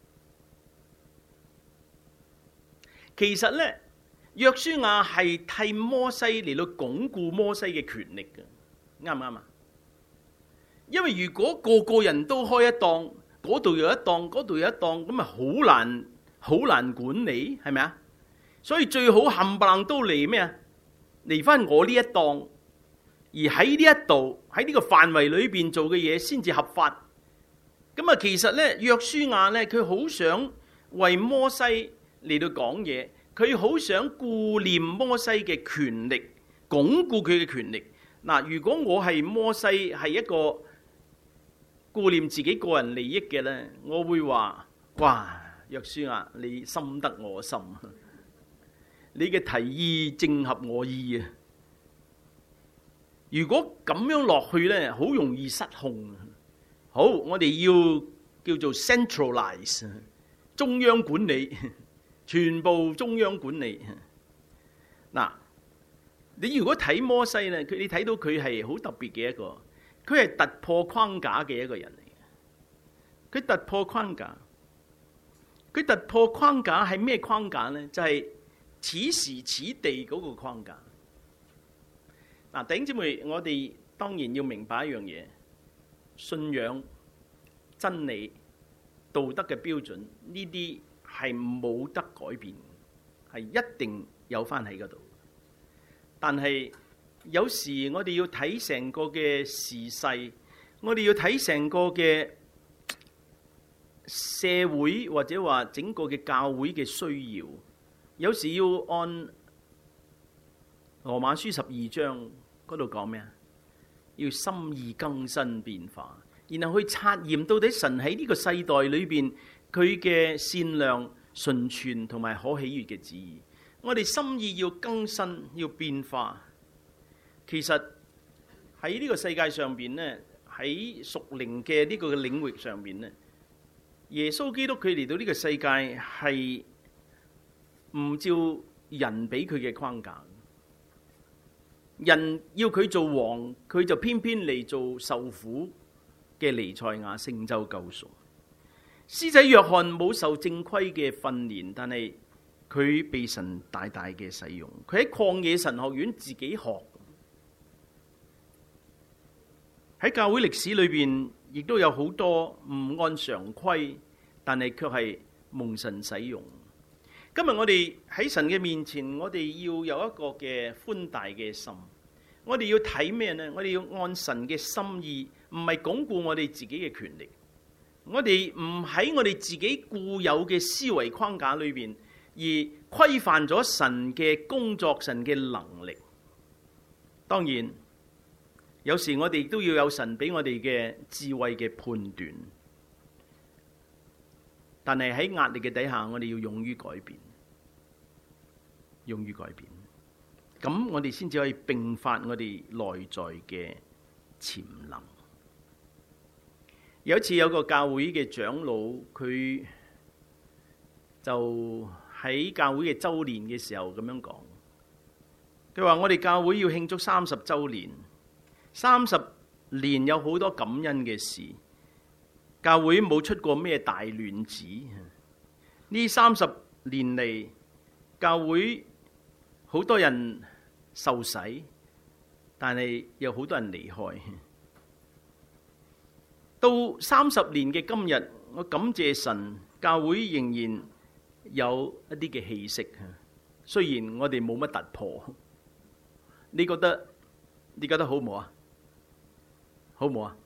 其實咧，約書亞係替摩西嚟到鞏固摩西嘅權力嘅，啱唔啱啊？因為如果個個人都開一檔，嗰度有一檔，嗰度有一檔，咁咪好難好難管理，係咪啊？所以最好冚唪唥都嚟咩啊？嚟翻我呢一檔，而喺呢一度喺呢個範圍裏邊做嘅嘢先至合法。咁啊，其實咧，約書亞咧，佢好想為摩西嚟到講嘢，佢好想顧念摩西嘅權力，鞏固佢嘅權力。嗱，如果我係摩西，係一個顧念自己個人利益嘅呢，我會話：哇，約書亞，你深得我心，你嘅提議正合我意啊！如果咁樣落去呢，好容易失控。好，我哋要叫做 centralize， 中央管理。全部中央管理。嗱，你如果睇摩西咧，佢你睇到佢係好特別嘅一個，佢係突破框架嘅一個人嚟嘅。佢突破框架，佢突破框架係咩框架咧？就係此時此地嗰個框架。嗱，弟兄姊妹，我哋當然要明白一樣嘢：信仰、真理、道德嘅標準呢啲係冇得改變，係一定有翻喺嗰度。但係有時我哋要睇成個嘅時勢，我哋要睇成個嘅社會或者話整個嘅教會嘅需要。有時要按羅馬書十二章嗰度講咩啊？要心意更新變化，然後去察驗到底神喺呢個世代裏邊佢嘅善良、純全同埋可喜悅嘅旨意。我哋心意要更新，要變化。其實喺呢個世界上邊呢，喺屬靈嘅呢個領域上邊呢，耶穌基督佢嚟到呢個世界係唔照人俾佢嘅框架。人要佢做王，佢就偏偏嚟做受苦嘅彌賽亞，成就救贖。施洗約翰冇受正規嘅訓練，但係佢被神大大嘅使用。佢喺曠野神學院自己學。喺教會歷史裏邊，亦都有好多唔按常規，但係卻係蒙神使用。今日我哋喺神嘅面前，我哋要有一個嘅寬大嘅心。我哋要睇咩呢？我哋要按神嘅心意，唔係鞏固我哋自己嘅權力。我哋唔喺我哋自己固有嘅思維框架裏邊，而規範咗神嘅工作、神嘅能力。當然，有時我哋都要有神俾我哋嘅智慧嘅判斷。但係喺壓力嘅底下，我哋要勇於改變，勇於改變。咁我哋先至可以迸發我哋內在嘅潛能。有一次有個教會嘅長老，佢就喺教會嘅周年嘅時候咁樣講，佢話我哋教會要慶祝三十週年，三十年有好多感恩嘅事， 教會冇出過咩大亂子。呢三十年嚟，教會好多人受洗，但係有好多人離開。到三十年嘅今日，我感謝神，教會仍然有一啲嘅氣息。雖然我哋冇乜突破，你覺得你覺得好唔好啊？好唔好啊？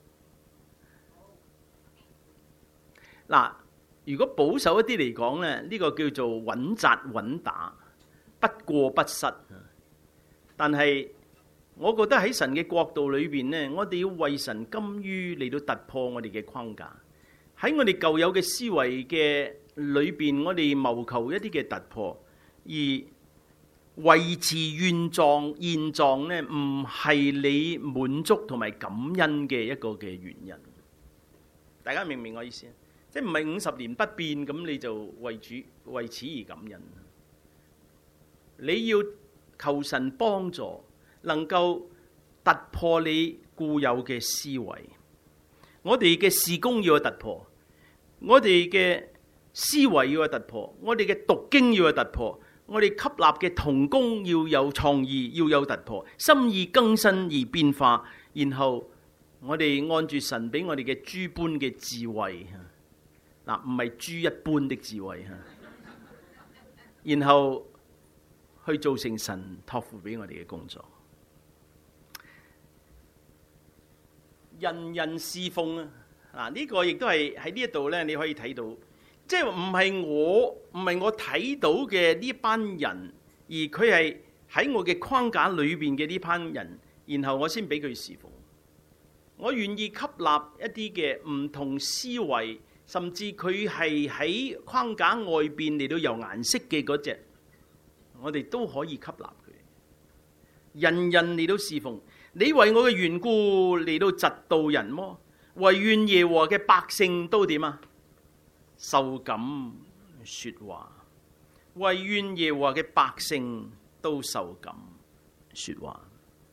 嗱，如果保守一啲嚟講咧，呢個叫做穩紮穩打，不過不失。但係我覺得喺神嘅國度裏邊呢，我哋要為神甘於嚟到突破我哋嘅框架。喺我哋舊有嘅思維嘅裏邊，我哋謀求一啲嘅突破，而維持現狀現狀呢，唔係你滿足同埋感恩嘅一個嘅原因。大家明唔明我意思啊？即係唔係五十年不變咁你就為主為此而感恩？你要求神幫助，能夠突破你固有嘅思維。我哋嘅事工要有突破，我哋嘅思維要有突破，我哋嘅讀經要有突破，我哋吸納嘅同工要有創意，要有突破，心意更新而變化。然後我哋按住神俾我哋嘅諸般嘅智慧，嗱，唔係豬一般的智慧，然後去做成神託付俾我哋嘅工作。人人侍奉啊！嗱，呢個亦都係喺呢一度咧，你可以睇到，即係唔係我唔係我睇到嘅呢班人，而佢係喺我嘅框架裏邊嘅呢班人，然後我先俾佢侍奉。我願意吸納一啲嘅唔同思維，甚至佢係喺框架外邊嚟到有顏色嘅嗰隻，我哋都可以吸納佢。人人嚟到侍奉。你為我嘅緣故嚟到嫉妒人麼？惟願耶和華嘅百姓都點啊？受感說話。惟願耶和華嘅百姓都受感說話。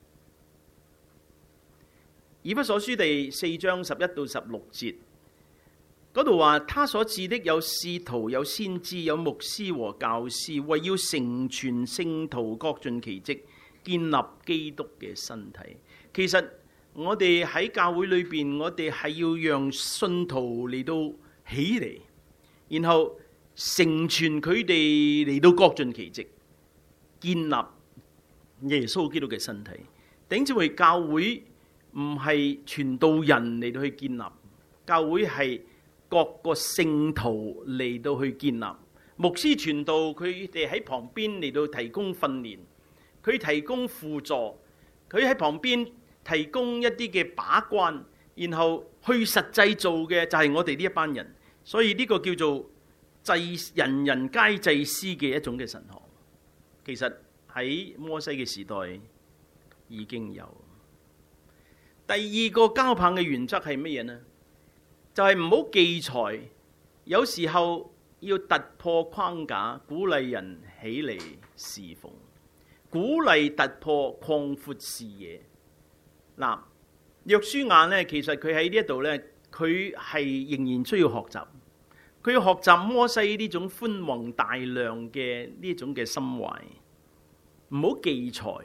以弗所書第四章十一到十六節嗰度話，他所賜的有使徒，有先知，有牧師和教師，為要成全聖徒，各盡其職，建立基督嘅身體。其實我哋喺教會裏邊，我哋係要讓信徒嚟到起嚟，然後成全佢哋嚟到各盡其職，建立耶穌基督嘅身體。頂之為教會唔係傳道人嚟到去建立，教會係各個聖徒嚟到去建立。牧師傳道，佢哋喺旁邊嚟到提供訓練，佢提供輔助，佢喺旁邊提供一啲嘅把關，然後去實際做嘅就係我哋呢一班人。所以呢個叫做祭人人皆祭司嘅一種嘅神學，其實喺摩西嘅時代已經有。第二個交棒嘅原則係乜嘢呢？就係唔好記財，有時候要突破框架，鼓勵人起嚟侍奉。鼓勵突破，擴闊視野。嗱，約書亞呢，其實佢喺呢一度呢，佢係仍然需要學習。佢要學習摩西呢種寬宏大量嘅呢種嘅心懷，唔好記財，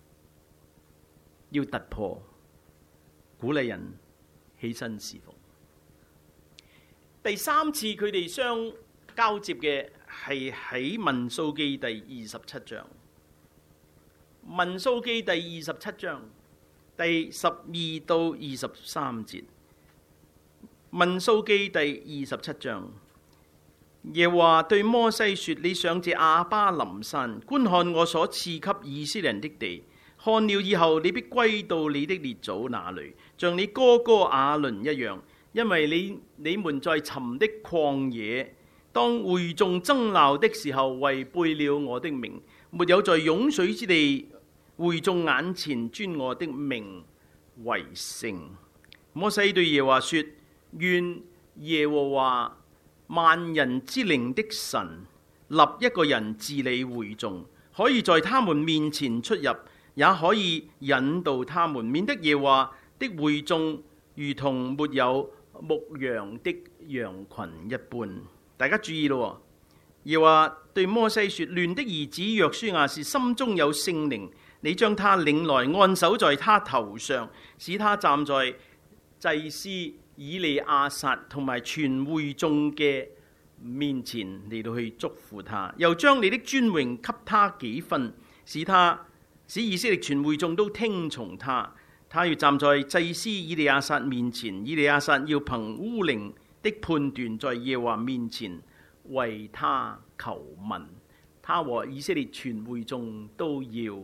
要突破，鼓勵人起身侍奉。第三次佢哋相交接嘅係喺民數記第二十七章。民數記第二十七章第十二到二十三節。民數記第二十七章，耶和華對摩西說：你上這亞巴琳山，觀看我所賜給以色列人的地。看了以後，你必歸到你的列祖那裏，像你哥哥亞倫一樣，因為你你們在尋的曠野，當會眾爭鬧的時候，違背了我的名，沒有在湧水之地會眾眼前尊我的名為聖。摩西對耶和華說：願耶和華萬人之靈的神立一個人治理會眾，可以在他們面前出入，也可以引導他們，免得耶和華的會眾如同沒有牧羊的羊群一般。大家注意咯，又話對摩西說：亂的兒子約書亞是心中有聖靈，你將他領來，按手在他頭上，使他站在祭司以利亞撒同埋全會眾嘅面前嚟到去祝福他，又將你的尊榮給他幾分，使他使以色列全會眾都聽從他。他要站在祭司以利亞撒面前，以利亞撒要憑烏靈的判斷在耶和華面前為他求問。他和以色列全會眾都要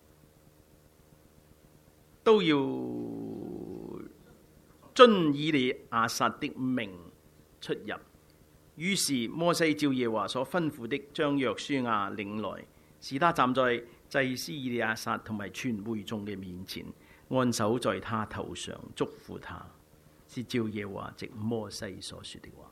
都要遵以利亞撒的命出入。於是摩西照耶和華所吩咐的，將約書亞領來，使他站在祭司以利亞撒同埋全會眾嘅面前，按手在他頭上，祝福他，是照耶和華藉摩西所說的話。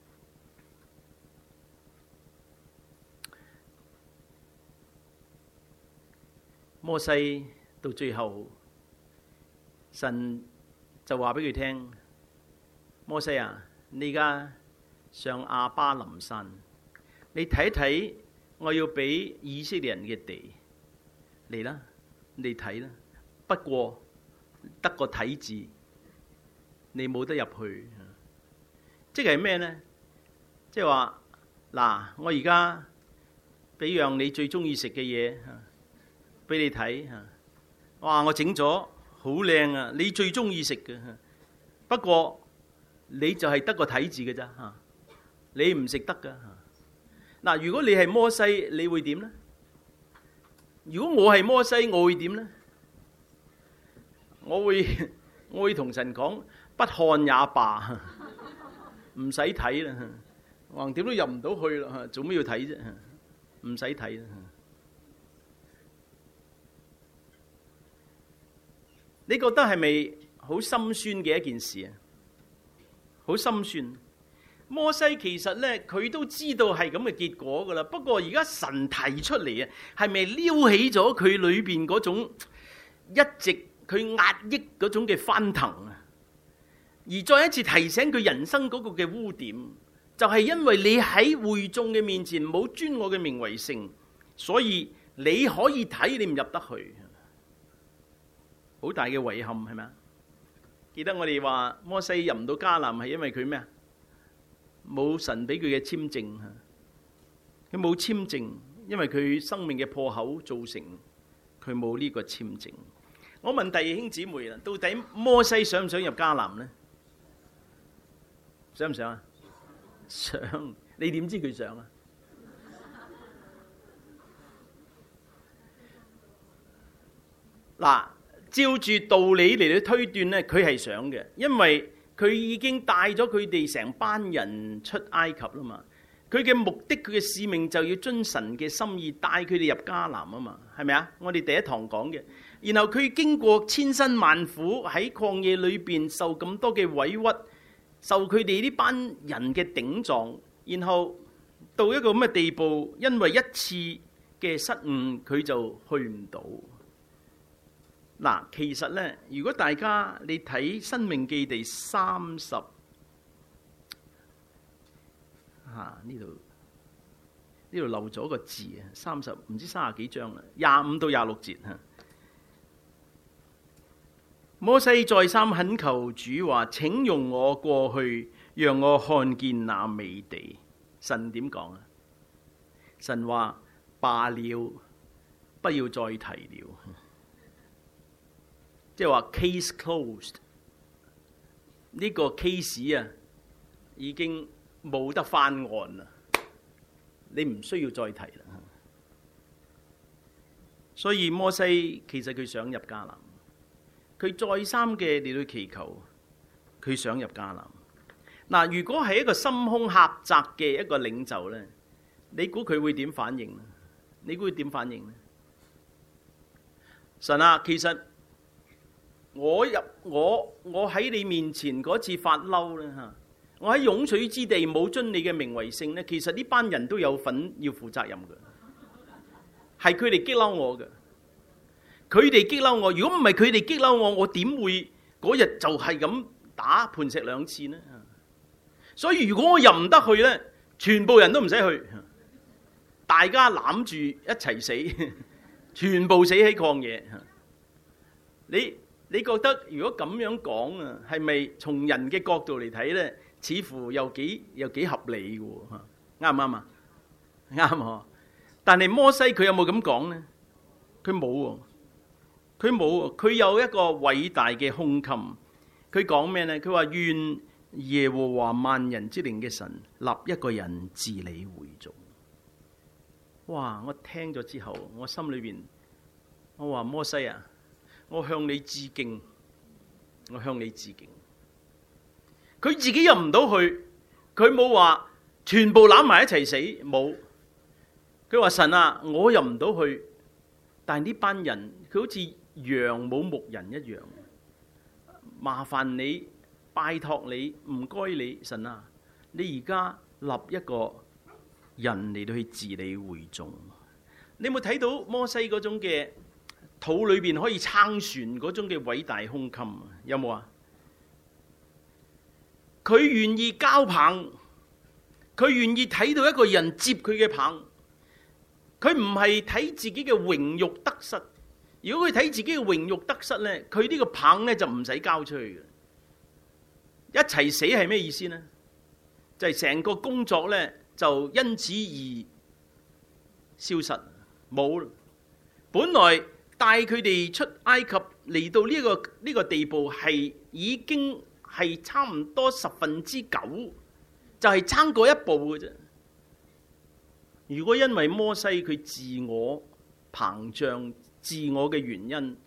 摩西到最後，神就話俾佢聽：摩西啊，你而家上亞巴林山，你睇睇我要俾以色列人嘅地，嚟啦，你睇啦。不過得個睇字，你冇得入去。即係咩呢？即係話嗱，我而家俾樣你最中意食嘅嘢俾你睇嚇。哇！我整咗好靚啊，你最中意食嘅。不過你就係得個睇字嘅咋嚇，你唔食得噶嚇。嗱，如果你係摩西，你會點呢？如果我係摩西，我會點呢？我會我會同神講：不看也罷，唔使睇啦。橫掂都入唔到去啦，做咩要睇啫？唔使睇啦。你覺得係咪好心酸嘅一件事啊？好心酸。摩西其實呢，佢都知道係咁嘅結果噶啦。不過而家神提出嚟啊，係咪撩起咗佢裏邊嗰種一直佢壓抑嗰種嘅翻騰啊？而再一次提醒佢人生嗰個嘅污點，就係因為你喺會眾嘅面前冇尊我嘅名為聖，所以你可以睇，你唔入得去。好大嘅遺憾係咪啊？記得我哋話摩西入唔到迦南係因為佢咩啊？冇神俾佢嘅簽證，佢冇簽證，因為佢生命嘅破口造成佢冇呢個簽證。我問弟兄姊妹啦，到底摩西想唔想入迦南呢？想唔想啊？想。你點知佢想啊？嗱，照住道理嚟去推斷呢，佢係想嘅，因為佢已經帶咗佢哋成班人出埃及啦嘛。佢嘅目的，佢嘅使命就要遵神嘅心意，帶佢哋入迦南啊嘛，係咪啊？我哋第一堂講嘅。然後佢經過千辛萬苦喺曠野裏邊受咁多嘅委屈，受佢哋呢班人嘅頂撞，然後到一個咁嘅地步，因為一次嘅失誤，佢就去唔到。嗱，其實呢，如果大家你睇《申命記》第三十，嚇呢度呢度漏咗個字啊，三十唔知三十幾章啦，廿五到廿六節嚇。摩西再三懇求主話：請容我過去，讓我看見那美地。神點講啊？神話：罷了，不要再提了。即係話 case closed，呢個 case 啊已經冇得翻案啦，你唔需要再提啦。所以摩西其實佢想入迦南，佢再三嘅嚟到祈求，佢想入迦南。嗱，如果係一個心胸狹窄嘅一個領袖咧，你估佢會點反應咧？你估會點反應咧？神啊，其實我入我我喺你面前嗰次發嬲咧嚇，我喺湧水之地冇遵你嘅名為聖咧，其實呢班人都有份要負責任嘅，係佢哋激嬲我嘅，佢哋激嬲我。如果唔係佢哋激嬲我，我點會嗰日就係咁打磐石兩次呢？所以如果我入唔得去呢，全部人都唔使去，大家攬住一齊死，全部死喺曠野。你你覺得如果咁樣講啊，係咪從人嘅角度嚟睇呢？似乎又幾又幾合理嘅喎？啱唔啱啊？啱嗬。但係摩西佢有冇咁講呢？佢冇喎，佢冇喎，佢有一個偉大嘅胸襟。佢講咩呢？佢話願耶和華萬人之靈嘅神立一個人治理會眾。哇！我聽咗之後，我心裏邊我話摩西啊，我向你致敬，我向你致敬。佢自己入唔到去，佢冇話全部攬埋一齊死，冇。佢話神啊，我入唔到去，但係呢班人佢好似羊冇牧人一樣，麻煩你，拜託你，唔該你，神啊，你而家立一個人嚟到去治理會眾。你有冇睇到摩西嗰種嘅肚裏邊可以撐船嗰種嘅偉大胸襟？有冇啊？佢願意交棒，佢願意睇到一個人接佢嘅棒。佢唔係睇自己嘅榮辱得失。如果佢睇自己嘅榮辱得失呢，佢呢個棒呢就唔使交出去嘅。一齊死係咩意思呢？就係、是、成個工作呢，就因此而消失冇。本來帶佢哋出埃及嚟到呢、這個呢、這個地步，係已經係差唔多十分之九，就係、是、差過一步嘅啫。如果因為摩西佢自我膨脹、自我嘅原因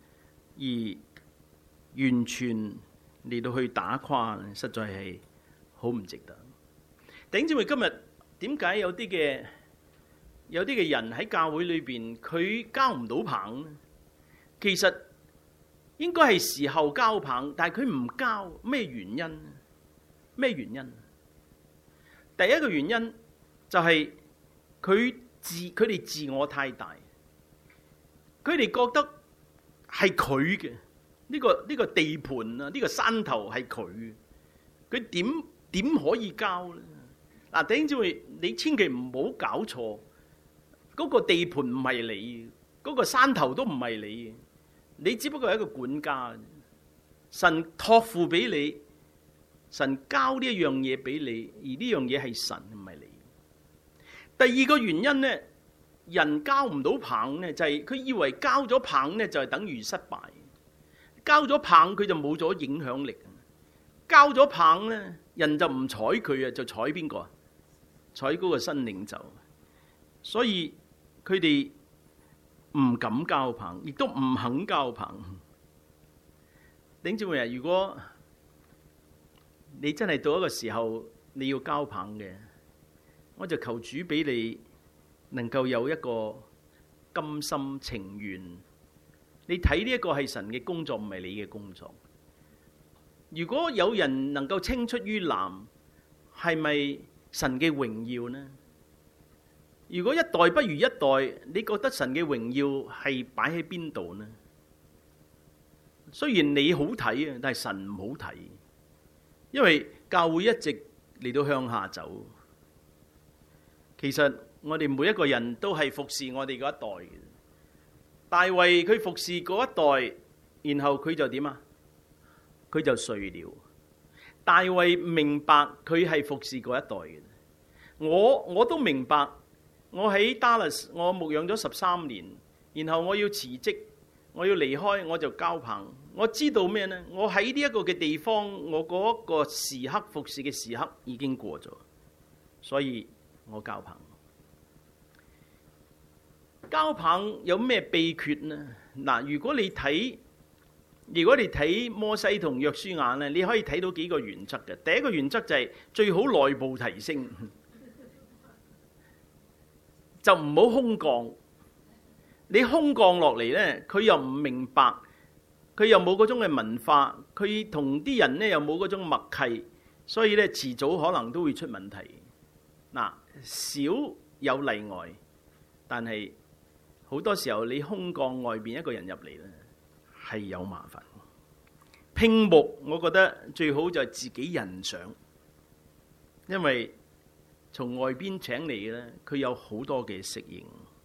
而完全嚟到去打垮，實在係好唔值得。弟兄姊妹，今日點解有啲嘅有啲嘅人喺教會裏邊佢交唔到棒呢？其實應該係時候交棒，但係佢唔交，咩原因？咩原因？第一個原因就係佢自佢哋自我太大，佢哋覺得係佢嘅呢個呢個地盤啊，呢個山頭係佢，佢點點可以交呢？嗱，弟兄姊妹，你千祈唔好搞錯，嗰個地盤唔係你，嗰個山頭都唔係你，你只不過係一個管家。神託付俾你，神交呢一樣嘢俾你，而呢樣嘢係神，唔係你。第二個原因呢，人交唔到棒呢，就係佢以為交咗棒呢就係等於失敗，交咗棒佢就冇咗影響力，交咗棒呢人就唔睬佢啊，就睬邊個啊？睬嗰個新領袖。所以佢哋唔敢交棒，亦都唔肯交棒。弟兄姊妹啊，如果你真係到一個時候你要交棒嘅，我就求主俾你能夠有一個甘心情願。你睇呢一個係神嘅工作，唔係你嘅工作。如果有人能夠青出於藍，係咪神嘅榮耀呢？如果一代不如一代，你覺得神嘅榮耀係擺喺邊度呢？雖然你好睇啊，但係神唔好睇，因為教會一直嚟到向下走。其實我哋每一個人都係服侍我哋嗰一代嘅。大衛佢服侍嗰一代，然後佢就點啊？佢就睡了。大衛明白佢係服侍嗰一代嘅。我我都明白，我喺 Dallas 我牧養咗十三年，然後我要辭職，我要離開，我就交棒。我知道咩呢？我喺呢一個嘅地方，我嗰個時刻服侍嘅時刻已經過咗，所以我交棒。交棒有咩秘訣呢？嗱，如果你睇，如果你睇摩西同約書亞呢，你可以睇到幾個原則嘅。第一個原則就係最好內部提升，就唔好空降。你空降落嚟呢，佢又唔明白，佢又冇嗰種嘅文化，佢同啲人呢又冇嗰種默契，所以呢遲早可能都會出問題。嗱，少有例外，但係好多時候你空降外邊一個人入嚟呢，係有麻煩。 拼目，我覺得最好就係自己人上，因為從外邊請嚟嘅咧，佢有好多嘅適應。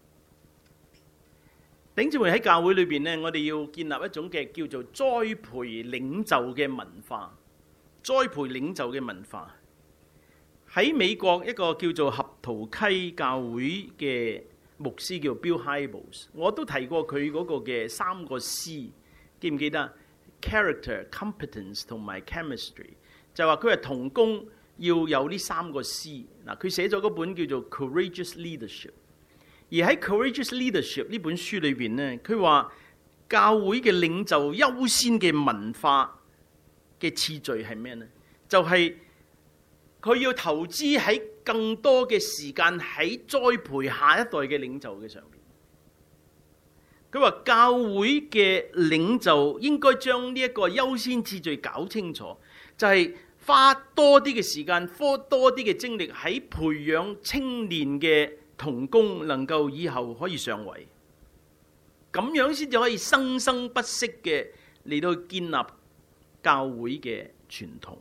弟兄姊妹，喺教會裏邊呢，我哋要建立一種嘅叫做栽培領袖嘅文化。栽培領袖嘅文化喺美國一個叫做合桃溪教會嘅牧師叫 Bill Hybels， 我都提過佢嗰個嘅三個 C， 記唔記得 ？Character、Competence 同埋 Chemistry， 就話佢係同工要有呢三個 C。嗱，佢寫咗嗰本叫做 Courageous Leadership， 而喺 Courageous Leadership 呢本書裏邊呢，佢話教會嘅領袖優先嘅文化嘅次序係咩呢？就係、是、佢要投資喺更多嘅時間喺栽培下一代嘅領袖嘅上面。佢話教會嘅領袖應該將呢一個優先次序搞清楚，就係、是、花多啲嘅時間，花多啲嘅精力喺培養青年嘅同工，能夠以後可以上位，咁樣先至可以生生不息嘅嚟到建立教會嘅傳統。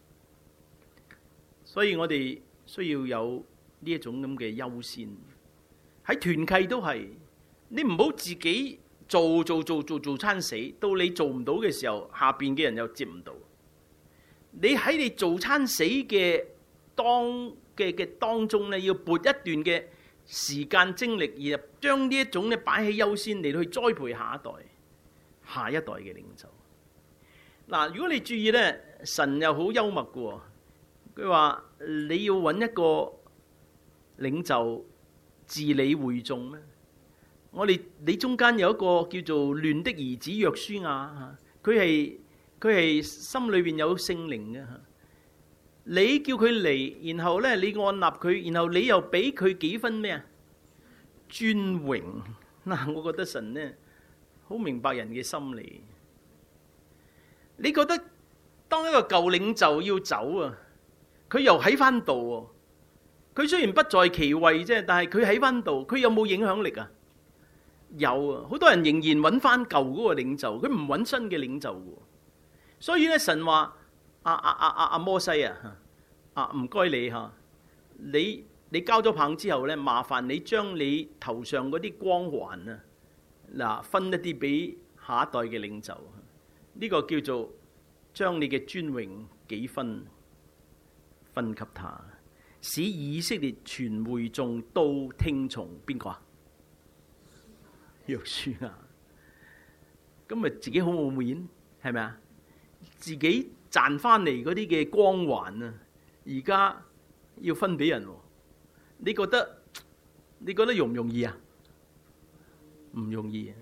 所以我哋需要有呢一種咁嘅優先。喺團契都係，你唔好自己做做做做做餐死，到你做唔到嘅時候，下邊嘅人又接唔到。你喺你做餐死嘅當嘅嘅當中咧，要撥一段嘅時間精力，而將呢一種咧擺喺優先嚟去栽培下一代、下一代嘅領袖。嗱，如果你注意咧，神又好幽默嘅。佢話你要揾一個領袖治理會眾咩？我哋你中間有一個叫做亂的兒子約書亞，佢係佢係心裏邊有聖靈嘅。你叫佢嚟，然後咧你按立佢，然後你又俾佢幾分咩啊？尊榮。嗱，我覺得神呢好明白人嘅心理。你覺得當一個舊領袖要走啊，佢又喺翻度喎。佢雖然不在其位啫，但係佢喺翻度，佢有冇影響力啊？有啊，好多人仍然揾翻舊嗰個領袖，佢唔揾新嘅領袖嘅。所以咧，神話阿阿阿阿阿摩西啊，啊唔該你嚇，你你交咗棒之後咧，麻煩你將你頭上嗰啲光環啊，嗱分一啲俾下一代嘅領袖。呢、這個叫做將你嘅尊榮幾分分給他，使以色列全會眾都聽從邊個啊？約書亞。咁咪自己好冇面，係咪啊？自己賺翻嚟嗰啲嘅光環啊，而家要分俾人，你覺得你覺得容唔容易啊？唔容易啊！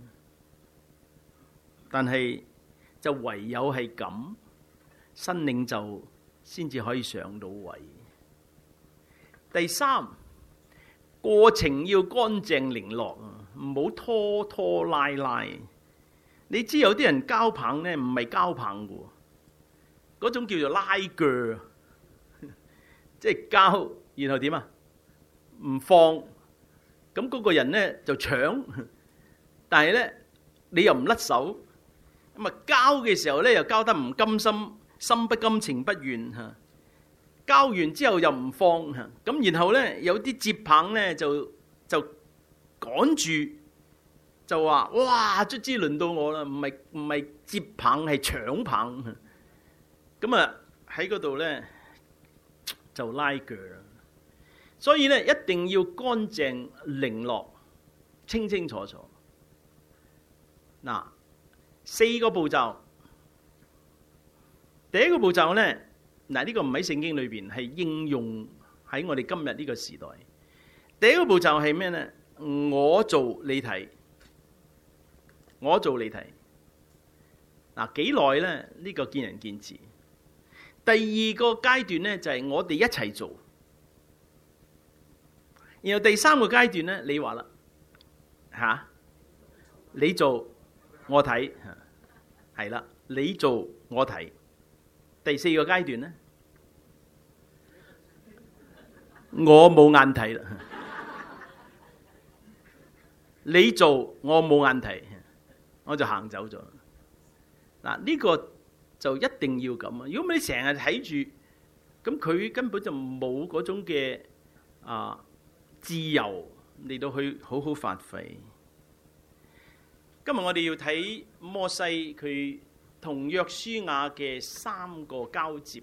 但係就唯有係咁，新領袖先至可以上到位。第三，過程要乾淨零落啊，唔好拖拖拉拉。你知有啲人交棒呢，唔係交棒嘅，嗰種叫做拉鋸，即係交，然後點啊？唔放，咁嗰個人呢就搶，但係呢你又唔甩手，咁啊交嘅時候呢又交得唔甘心，心不甘情不願嚇。交完之後又唔放嚇，咁然後呢有啲接棒呢就就趕住。就話哇，卒之輪到我啦！唔係唔係接棒，係搶棒。咁啊喺嗰度咧就拉鋸啦。所以咧一定要乾淨零落、清清楚楚。嗱，四個步驟。第一個步驟咧，嗱呢個唔喺聖經裏邊，係應用喺我哋今日呢個時代。第一個步驟係咩咧？我做你睇。我做你睇，嗱幾耐咧？呢個見仁見智。第二個階段咧就係我哋一齊做，然後第三個階段咧，你話啦吓，你做我睇，係啦，你做我睇。第四個階段咧，我冇眼睇啦，你做我冇眼睇。我就行走咗。嗱，呢個就一定要咁啊！如果你成日睇住，咁佢根本就冇嗰種嘅啊自由嚟到去好好發揮。今日我哋要睇摩西佢同約書亞嘅三個交接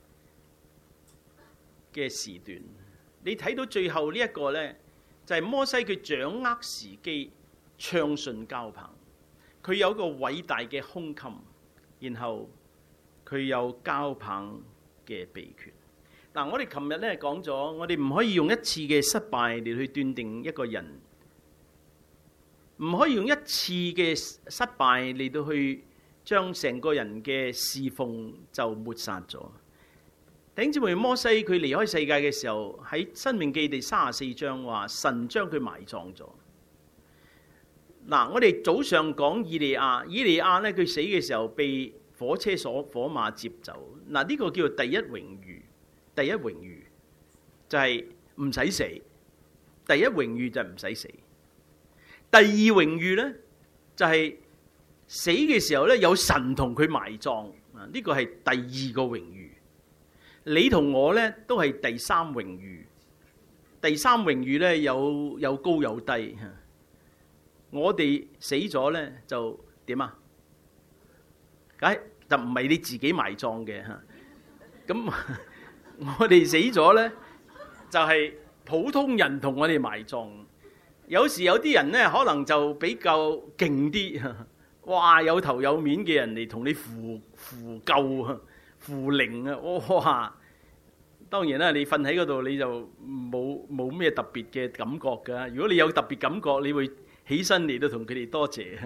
嘅時段，你睇到最後呢一個呢，就係摩西佢掌握時機，暢順交棒，佢有一個偉大嘅胸襟，然後佢有交棒嘅秘訣。嗱，我哋琴日咧講咗，我哋唔可以用一次嘅失敗嚟去斷定一個人，唔可以用一次嘅失敗嚟到去將成個人嘅侍奉就抹殺咗。弟兄姊妹，摩西佢離開世界嘅時候，喺申命記第三十四章話神將佢埋葬咗。嗱，我哋早上講以利亞，以利亞咧佢死嘅時候被火車所火馬接走。嗱，呢個叫做第一榮譽，第一榮譽就係唔使死，第一榮譽就係唔使死。第二榮譽咧就係死嘅時候咧有神同佢埋葬。啊，呢個係第二個榮譽。你同我咧都係第三榮譽。第三榮譽咧有有高有低。我哋死咗咧就點啊？梗係就唔係你自己埋葬嘅嚇。咁我哋死咗咧就係普通人同我哋埋葬。有時有啲人咧可能就比較勁啲，哇！有頭有面嘅人嚟同你扶扶救啊！扶靈啊！哇！當然啦，你瞓喺嗰度你就冇冇咩特別嘅感覺㗎。如果你有特別感覺，你會起身嚟到同佢哋多謝。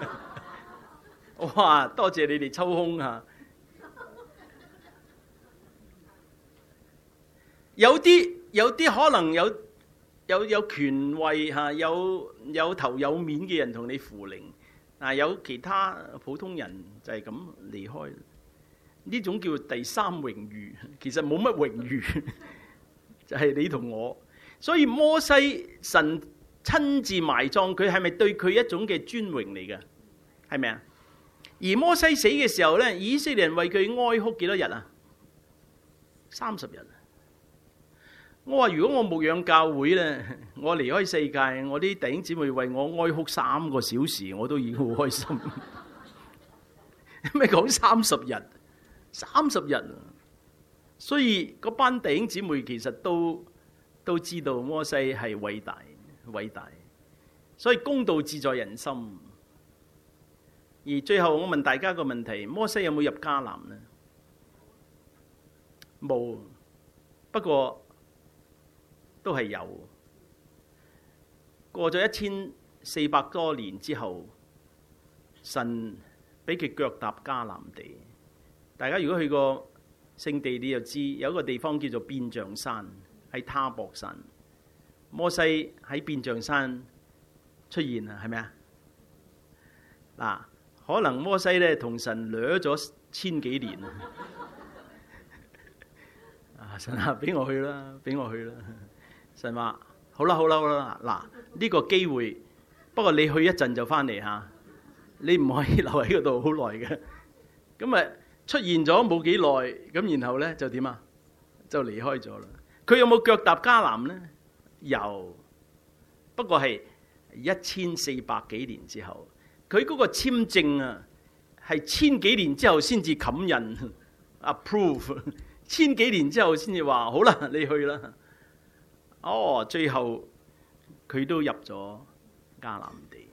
哇！多謝你哋抽空啊！有啲有啲可能有有有權位嚇，有有頭有面嘅人同你扶靈，啊有其他普通人就係咁離開。呢種叫第三榮譽，其實冇乜榮譽，就係你同我。所以摩西神親自埋葬佢，係咪對佢一種嘅尊榮嚟嘅？係咪啊？而摩西死嘅時候咧，以色列人為佢哀哭幾多日啊？三十日。我話如果我牧養教會咧，我離開世界，我啲弟兄姊妹為我哀哭三個小時，我都已經好開心。咩講三十日？三十日，所以嗰班弟兄姊妹其實都都知道摩西係偉大偉大，所以公道自在人心。而最後我問大家個問題：摩西有冇入迦南呢？冇，不過都係有。過咗一千四百多年之後，神俾佢腳踏迦南地。大家如果去過聖地，你就知有一個地方叫做變像山，喺他泊山。摩西喺變像山出現啦，係咪啊？嗱，可能摩西咧同神掠咗千幾年啊！啊，神啊，俾我去啦，俾我去啦！神話好啦，好啦，好啦，嗱，呢個機會，不過你去一陣就翻嚟嚇，你唔可以留喺嗰度好耐嘅。咁啊〜出現咗冇幾耐，咁然後咧就點啊？就離開咗啦。佢有冇腳踏迦南呢？有，不過係一千四百幾年之後。佢嗰個簽證啊，係千幾年之後先至冚印 approve， 千幾年之後先至話好啦，你去啦。哦，最後佢都入咗迦南地。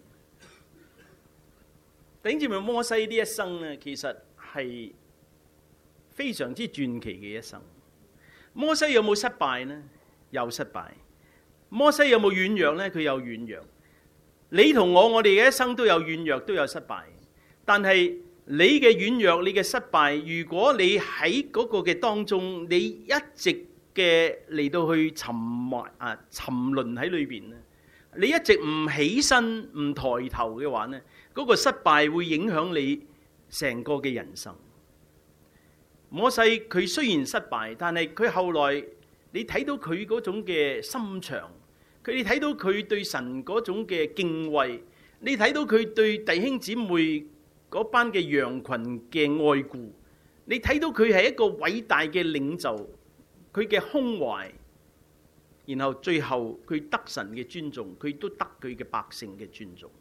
頂住咪摩西呢一生咧，其實係非常之傳奇嘅一生。摩西有冇失敗呢？有失敗。摩西有冇軟弱呢？佢有軟弱。你同我，我哋嘅一生都有軟弱，都有失敗。但係你嘅軟弱，你嘅失敗，如果你喺嗰個嘅當中，你一直嘅嚟到去沉沒啊沉淪喺裏邊呢，你一直唔起身唔抬頭嘅話呢，嗰個失敗會影響你成個嘅人生。摩西佢雖然失敗，但係佢後來你睇到佢嗰種嘅心腸，佢你睇到佢對神嗰種嘅敬畏，你睇到佢對弟兄姊妹嗰班嘅羊群嘅愛顧， 你睇到佢係一個偉大嘅領袖，佢嘅胸懷，然後最後佢得神嘅尊重，佢都得佢嘅百姓嘅尊重。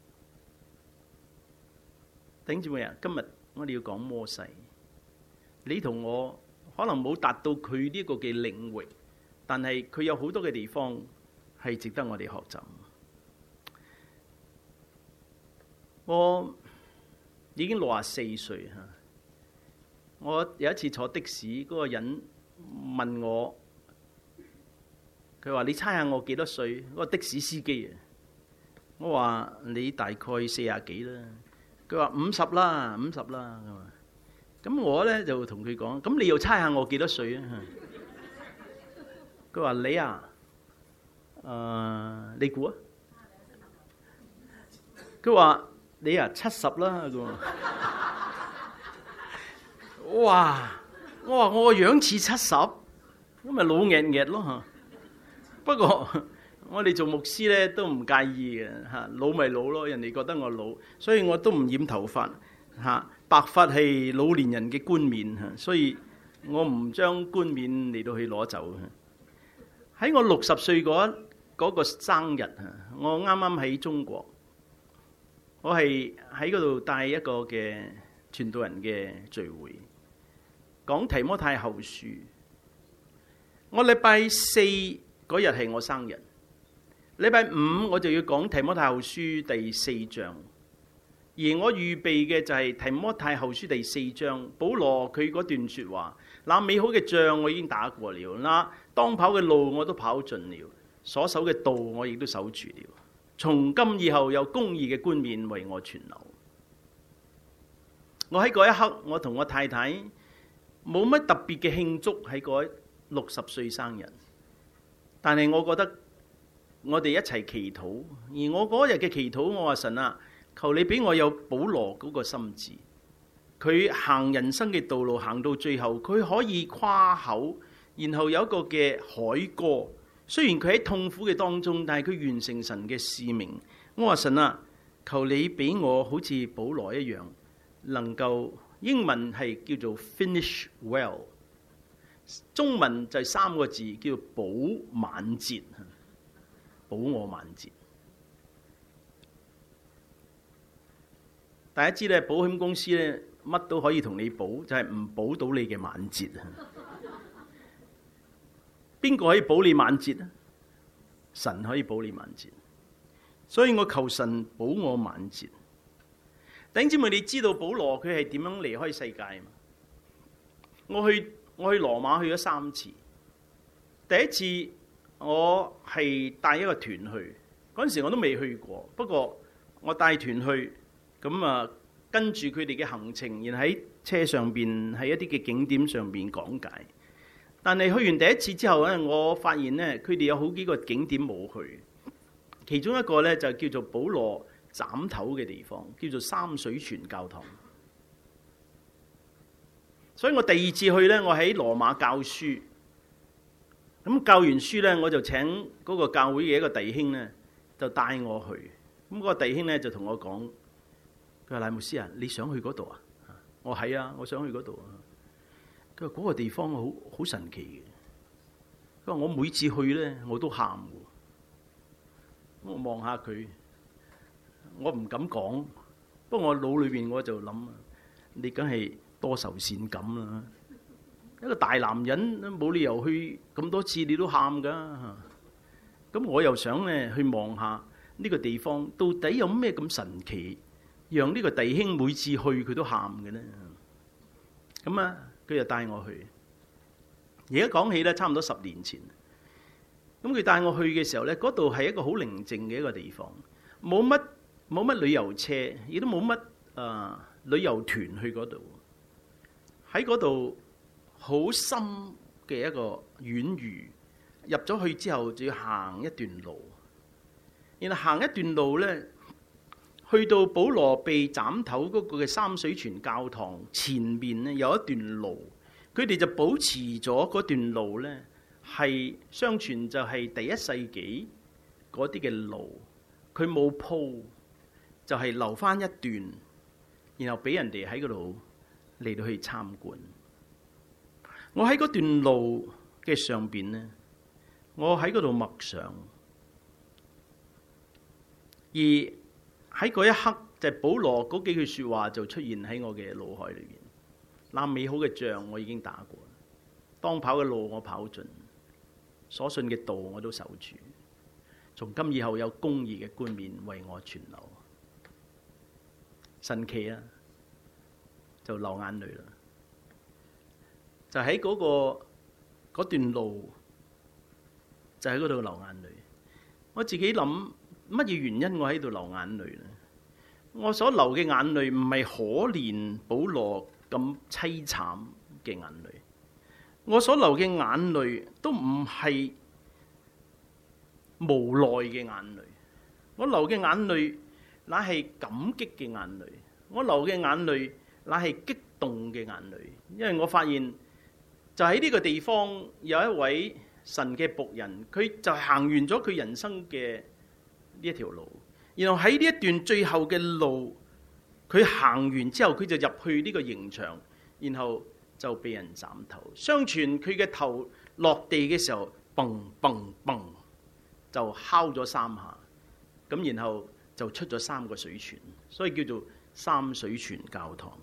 弟兄姊妹啊，今日我哋要講摩西，你同我可能冇達到佢呢個嘅領域，但係佢有好多嘅地方係值得我哋學習。我已經六十四歲吓，我有一次坐的士，嗰個人問我，佢話你猜下我幾多歲？嗰個的士司機啊，我話你大概四十幾啦。佢話五十啦，五十啦咁啊。咁我咧就同佢講，咁你又猜下我幾多歲啊？佢話你啊，誒、呃，你估啊？佢話你啊，七十啦咁。哇！我話我個樣似七十，咁咪老硬硬咯嚇。不過我哋做牧師咧都唔介意嘅嚇，老咪老咯，人哋覺得我老，所以我都唔染頭髮嚇。白髮係老年人嘅冠冕嚇，所以我唔將冠冕嚟到去攞走。喺我六十歲嗰嗰個生日嚇，我啱啱喺中國，我係喺嗰度帶一個嘅傳道人嘅聚會，講提摩太後書。我禮拜四嗰日係我生日，禮拜五我就要講提摩太後書第四章，而我預備嘅就係提摩太後書第四章，保羅佢嗰段說話：那美好嘅仗我已經打過了，那當跑嘅路我都跑盡了，所守嘅道我亦都守住了。從今以後有公義嘅冠冕為我存留。我喺嗰一刻，我同我太太冇乜特別嘅慶祝喺嗰六十歲生日，但係我覺得我哋一齊祈禱，而我嗰日嘅祈禱，我話神啊，求你俾我有保羅嗰個心志，佢行人生嘅道路行到最後，佢可以誇口，然後有一個嘅凱歌。雖然佢喺痛苦嘅當中，但係佢完成神嘅使命。我話神啊，求你俾我好似保羅一樣，能夠，英文係叫做 finish well， 中文就係三個字，叫保晚節，保我晚節。大家知咧，保險公司咧乜都可以同你保，就係唔保到你嘅晚節。邊個可以保你晚節啊？神可以保你晚節，所以我求神保我晚節。弟兄姊妹，你知道保羅佢係點樣離開世界嘛？我去我去羅馬去咗三次，第一次我係帶一個團去，嗰陣時我都未去過，不過我帶團去，咁啊跟住佢哋嘅行程，然後喺車上邊喺一啲嘅景點上邊講解。但係去完第一次之後咧，我發現咧，佢哋有好幾個景點冇去，其中一個咧就叫做保羅斬頭嘅地方，叫做三水泉教堂。所以我第二次去咧，我喺羅馬教書，咁教完書咧，我就請嗰個教會嘅一個弟兄咧，就帶我去。咁、那、嗰個弟兄咧就同我講，佢話賴牧師啊，你想去嗰度啊？我係啊，我想去嗰度啊。佢話嗰個地方好好神奇嘅。佢話我每次去咧，我都喊嘅。我望下佢，我唔敢講，不過我腦裏邊我就諗，你梗係多愁善感啦。一個大男人冇理由去咁多次，你都喊噶。咁我又想咧去望下呢個地方到底有咩咁神奇，讓呢個弟兄每次去佢都喊嘅咧。咁啊〜佢就帶我去，而家講起咧，差唔多十年前。咁佢帶我去嘅時候咧，嗰度係一個好寧靜嘅一個地方，冇乜冇乜旅遊車，亦都冇乜誒旅遊團去嗰度。喺嗰度好深嘅一個院隅，入咗去之後就要行一段路，然後行一段路咧，去到保羅被斬頭嗰個嘅三水泉教堂前面咧，有一段路，佢哋就保持咗嗰段路咧，係相傳就係第一世紀嗰啲嘅路，佢冇鋪，就係留翻一段，然後俾人哋喺嗰度嚟到去參觀。我喺嗰段路嘅上邊呢，我喺嗰度默想，而喺嗰一刻就係保羅嗰幾句說話就出現喺我嘅腦海裏邊。那美好嘅仗我已經打過，當跑嘅路我跑盡，所信嘅道我都守住。從今以後有公義嘅冠冕為我存留。神奇啊，就流眼淚啦。就喺嗰、嗰個嗰段路，就喺嗰度流眼淚。我自己諗乜嘢原因我喺度流眼淚呢？我所流嘅眼淚唔係可憐保羅咁淒慘嘅眼淚，我所流嘅眼淚都唔係無奈嘅眼淚，我流嘅眼淚乃係感激嘅眼淚，我流嘅眼淚乃係激動嘅眼淚，因為我發現就喺呢個地方有一位神嘅僕人，佢就行完咗佢人生嘅呢一條路，然後喺呢一段最後嘅路，佢行完之後，佢就入去呢個刑場，然後就被人斬頭。相傳佢嘅頭落地嘅時候，嘣嘣嘣就敲咗三下，咁然後就出咗三個水泉，所以叫做三水泉教堂。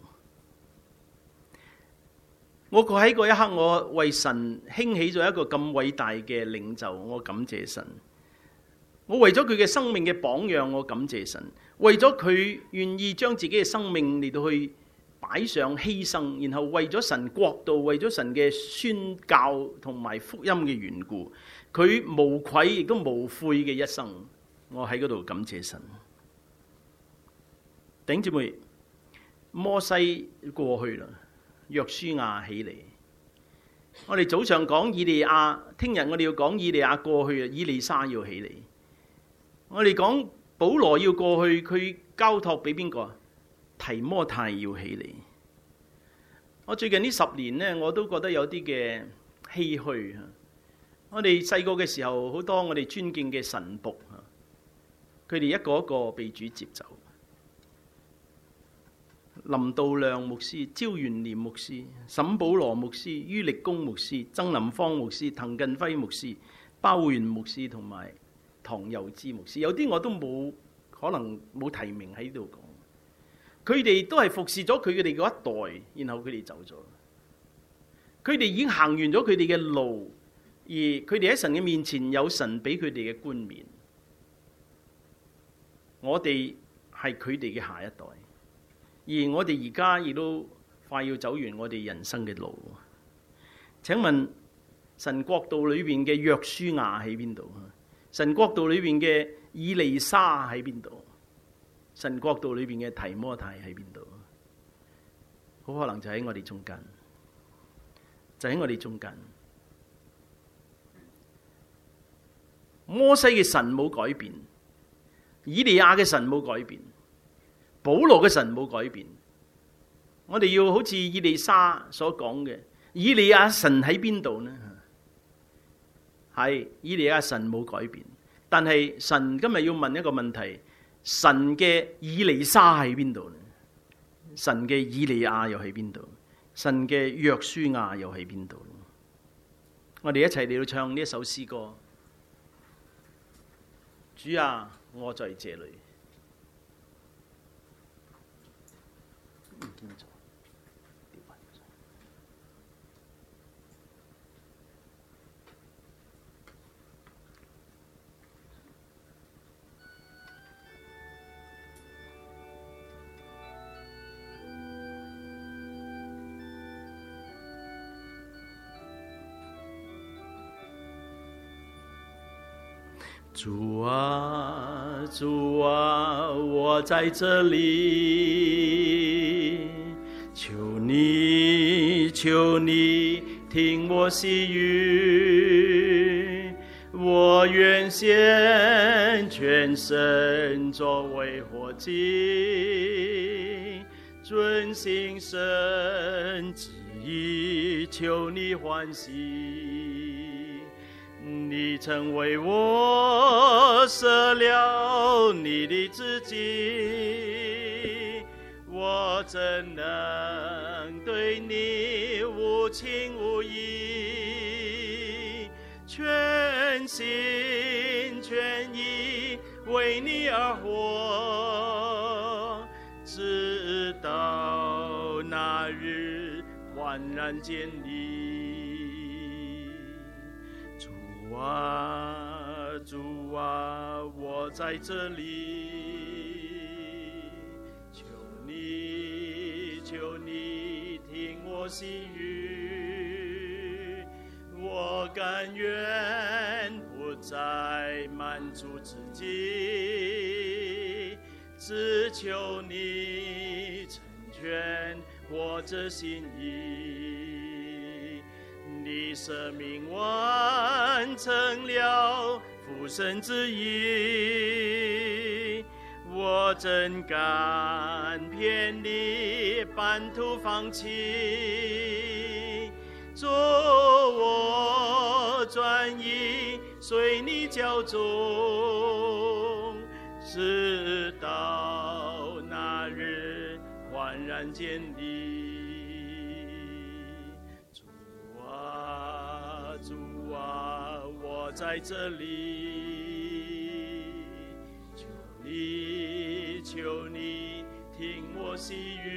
我喺嗰一刻，我為神興起咗一個咁偉大嘅領袖，我感謝神。我為咗佢嘅生命嘅榜樣，我感謝神。為咗佢願意將自己嘅生命嚟到去擺上犧牲，然後為咗神國度，為咗神嘅宣教同埋福音嘅緣故，佢無愧亦都無悔嘅一生，我喺嗰度感謝神。弟兄姊妹，摩西過去啦，約書亞起嚟。我哋早上講以利亞，聽日我哋要講以利亞過去，以利沙要起嚟。我哋講保羅要過去，佢交託俾邊個啊？提摩太要起嚟。我最近呢十年呢，我都覺得有啲嘅唏噓。我哋細個嘅時候，好多我哋尊敬嘅神僕，佢哋一個一個被主接走。林道亮牧師、焦元廉牧師、沈保羅牧師、于力公牧師、曾林芳牧師、滕近輝牧師、包元牧師同埋唐佑之牧師，有啲我都冇可能冇提名喺度講，佢哋都係服侍咗佢哋嗰一代，然後佢哋走咗。佢哋已經行完咗佢哋嘅路，而佢哋喺神嘅面前有神俾佢哋嘅冠冕。我哋係佢哋嘅下一代，而我哋而家亦都快要走完我哋人生嘅路。請問神國度裏邊嘅約書亞喺邊度？神國度裏邊嘅以利沙喺邊度？神國度裏邊嘅提摩太喺邊度？好可能就喺我哋中間，就喺我哋中間。摩西嘅神冇改變，以利亞嘅神冇改變，保羅嘅神冇改變。我哋要好似以利沙所講嘅，以利亞神喺邊度呢？係以利亞神冇改變，但係神今日要問一個問題：神嘅以利沙喺邊度呢？神嘅以利亞又喺邊度？神嘅約書亞又喺邊度？我哋一齊嚟到唱呢一首詩歌。主啊，我在這裏。 主啊，主啊，我在這裏，求你，求你聽我細語，我願獻全身作為活祭，遵行神旨意，求你歡喜。你曾為我捨了你的自己，我怎能对你无情无义，全心全意为你而活，直到那日焕然见你。主啊，主啊，我在这里，求你，求你听我心语，我甘愿不再满足自己，只求你成全我这心意。你生命完成了父神之意，我怎敢偏离半途放弃？做我专一随你教中，直到那日焕然见你。主啊，主啊，我在这里，求你，求你听我细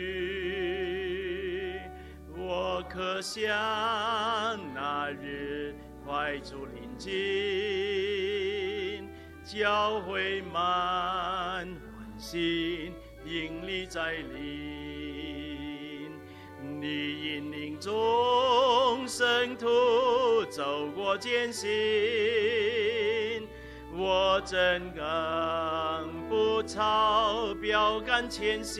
语，我可想那日快主临近，教会满欢心迎你再临，你引领众生途走过艰辛，我怎敢不朝标杆前行？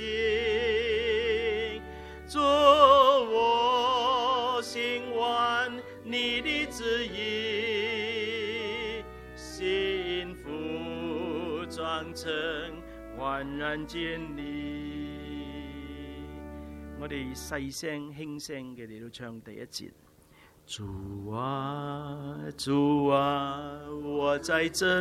做我行完你的旨意，幸福装成焕然见你。我哋細聲輕聲嘅嚟到唱第一節。主啊，主啊，我在這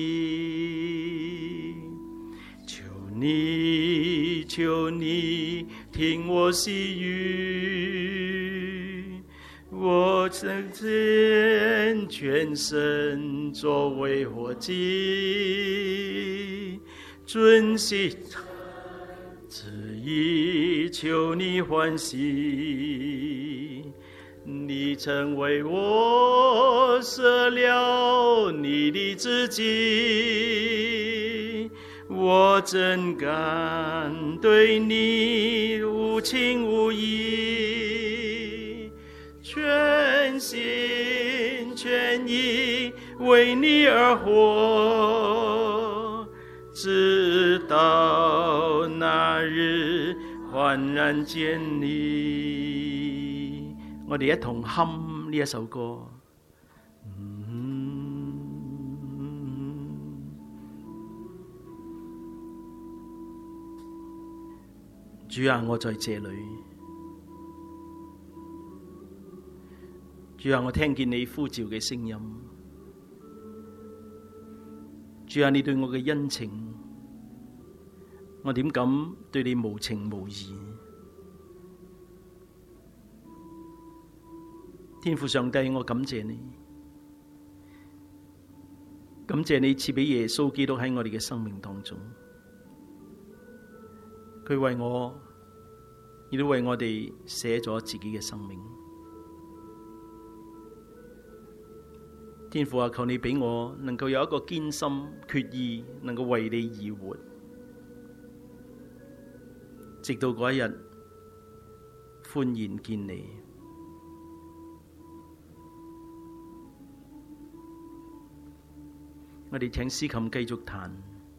裡，求你，求你聽我細語，我曾盡全身作為活祭，遵行旨意，求你歡喜。你曾為我捨了你的自己，我怎敢對你無情無義？全心全意為你而活，直到那日焕然見你。我哋一同哼呢一首歌。嗯、主啊，我在這裡。主啊，我聽見你呼召嘅聲音。主啊，你對我嘅恩情，我點敢對你無情無義？天父上帝，我感謝你，感謝你賜俾耶穌基督喺我哋嘅生命當中，佢為我，亦都為我哋寫咗自己嘅生命。天父啊，求你俾我能夠有一個堅心決意，能夠為你而活，直到嗰一日歡然見你。我哋請司琴繼續彈。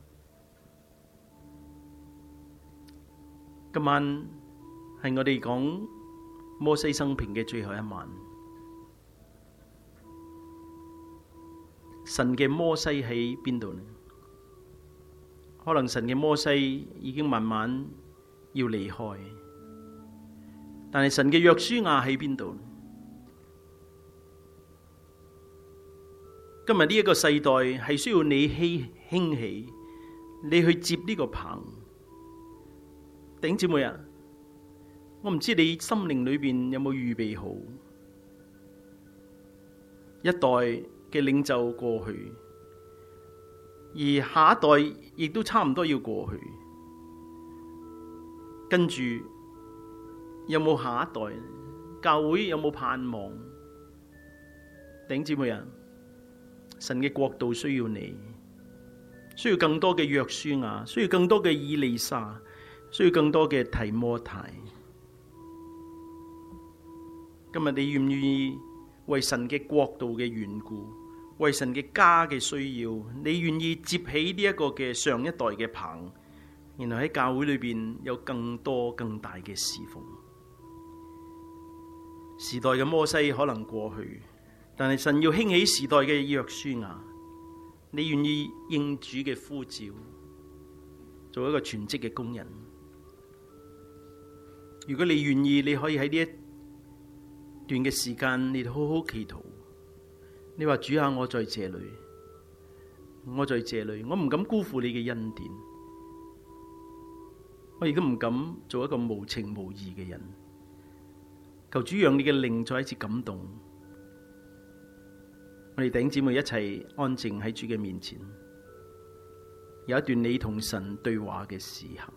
今晚係我哋講摩西生平嘅最後一晚。神嘅摩西喺邊度呢？可能神嘅摩西已經慢慢要離開，但係神嘅約書亞喺邊度呢？今日呢一個世代係需要你興興起，你去接呢個棒。弟兄姊妹啊， 我唔知你心靈裏邊有冇預備好，一代嘅領袖過去，而下一代亦都差唔多要過去，跟住有冇下一代？教會有冇盼望？弟兄姊妹啊，神嘅國度需要你，需要更多嘅約書亞，需要更多嘅以利沙，需要更多嘅提摩太。今日你願唔願意為神嘅國度嘅緣故，為神嘅家嘅需要，你願意接起呢一個嘅上一代嘅棒，然後喺教會裏邊有更多更大嘅侍奉？時代嘅摩西可能過去，但係神要興起時代嘅約書亞，你願意應主嘅呼召，做一個全職嘅工人？如果你願意，你可以喺呢一段嘅時間，你好好祈禱。你話主啊，我在這裏，我在這裏，我唔敢辜負你嘅恩典，我亦都唔敢做一個無情無義嘅人。求主讓你嘅靈再一次感動，我哋弟兄姊妹一齊安靜喺主嘅面前，有一段你同神對話嘅時候。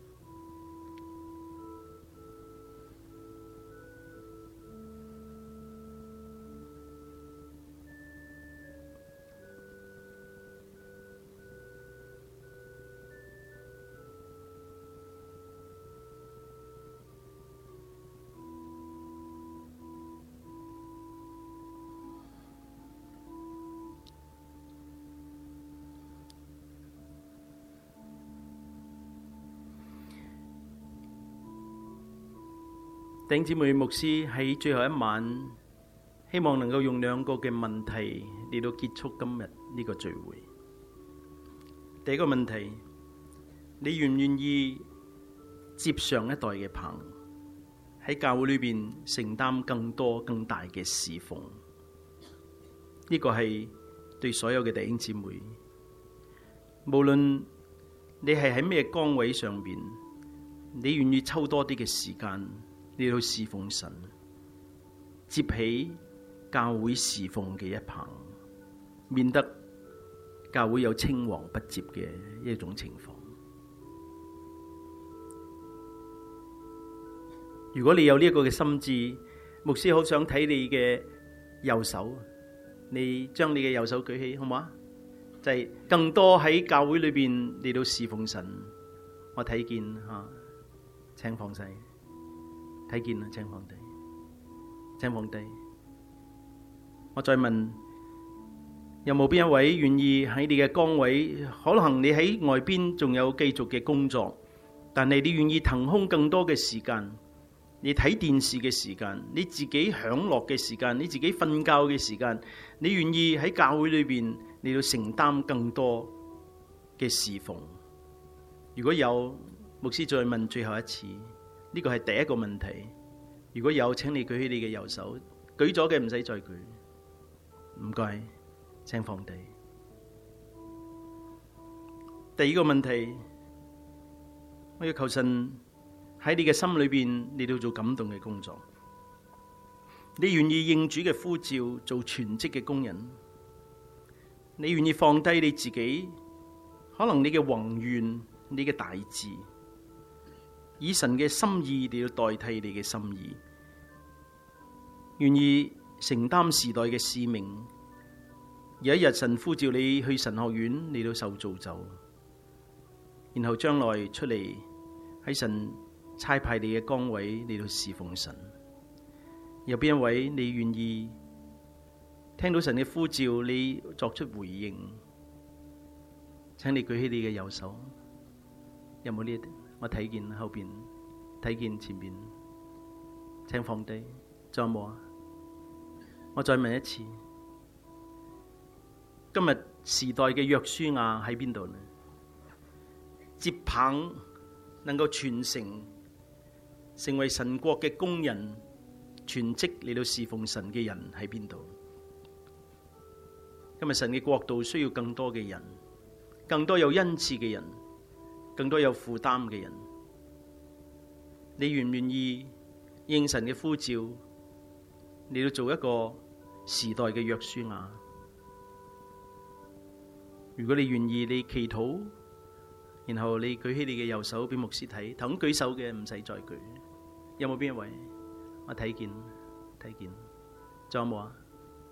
弟兄姊妹，牧師喺最後一晚，希望能夠用兩個嘅問題嚟到結束今日呢個聚會。第一個問題，你願唔願意接上一代嘅棒，喺教會裏邊承擔更多更大嘅侍奉？呢個係對所有嘅弟兄姊妹，無論你係喺咩崗位上邊，你願意抽多啲嘅時間你要侍奉神，接起教會侍奉嘅一棒，免得教會有青黃不接嘅一種情況。如果你有呢一個嘅心志，牧師好想睇你嘅右手，你將你嘅右手舉起，好唔好啊？就係、是、更多喺教會裏邊嚟到侍奉神。我睇見吓，請放低。睇見啦，請放低，請放低。我再問，有冇邊一位願意喺你嘅崗位？可能你喺外邊仲有繼續嘅工作，但係你願意騰空更多嘅時間，你睇電視嘅時間，你自己享樂嘅時間，你自己瞓覺嘅時間，你願意喺教會裏邊你要承擔更多嘅侍奉？如果有，牧師再問最後一次。呢個係第一個問題。如果有，請你舉起你嘅右手。舉咗嘅唔使再舉。唔該，請放低。第二個問題，我要求神喺你嘅心裏邊，你都做感動嘅工作。你願意應主嘅呼召，做全職嘅工人？你願意放低你自己，可能你嘅宏願，你嘅大志，以神嘅心意嚟到代替你嘅心意，願意承擔時代嘅使命。有一日神呼召你去神學院嚟到受造就，然後將來出嚟喺神差派你嘅崗位嚟到侍奉神。有邊一位你願意聽到神嘅呼召，你作出回應？請你舉起你嘅右手。有冇呢一啲？我睇見後邊，睇見前邊，請放低。仲有冇啊？我再問一次，今日時代嘅約書亞喺邊度呢？接棒能夠傳承，成為神國嘅工人，全職嚟到侍奉神嘅人喺邊度？今日神嘅國度需要更多嘅人，更多有恩賜嘅人，更多有負擔嘅人。你願唔願意應神嘅呼召，你要做一個時代嘅約書亞。如果你願意，你祈禱，然後你舉起你嘅右手俾牧師睇。頭先舉手嘅唔使再舉。有冇邊一位？我睇見，睇見。仲有冇啊？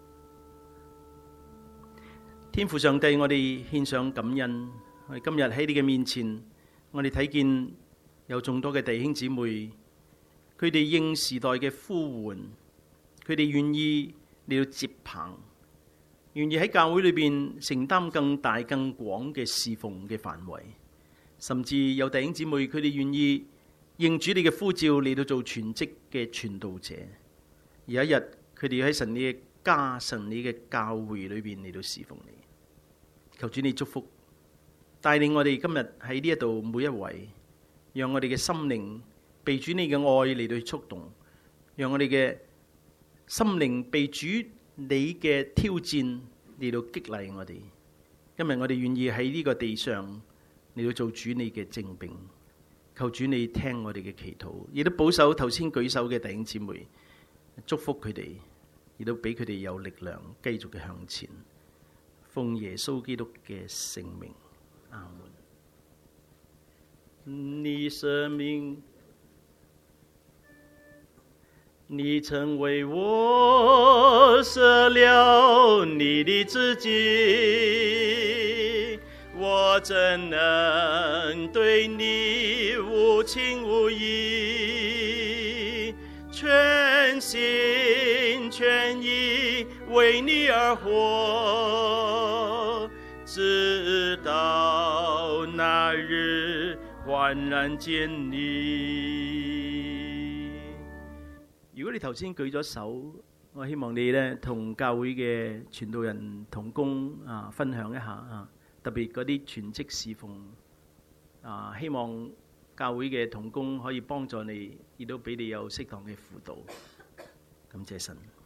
天父上帝，我哋獻上感恩。我哋今日喺你嘅面前，我哋睇見有眾多嘅弟兄姊妹，佢哋應時代嘅呼喚，佢哋願意嚟到接棒，願意喺教會裏邊承擔更大更廣嘅侍奉嘅範圍，甚至有弟兄姊妹佢哋願意應主你嘅呼召嚟到做全職嘅傳道者。有一日佢哋喺神你嘅家、神你嘅教會裏邊嚟到侍奉你。求主你祝福帶領我哋今日喺呢一度每一位，讓我哋嘅心靈被主你嘅愛嚟到觸動，讓我哋嘅心靈被主你嘅挑戰嚟到激勵我哋。今日我哋願意喺呢個地上嚟到做主你嘅精兵。求主你聽我哋嘅祈禱，亦都保守頭先舉手嘅弟兄姊妹，祝福佢哋，亦都俾佢哋有力量繼續嘅向前。奉耶穌基督嘅聖名，阿門。 你生命，你曾為我捨了你的自己，我怎能對你無情無義？全心全意為你而活，直到那日환然見你。 如果你頭先舉咗手，我希望你呢同教會嘅傳道人同工啊分享一下啊，特別嗰啲全職侍奉啊，希望教會嘅同工可以幫助你，亦都俾你有適當嘅輔導。感謝神。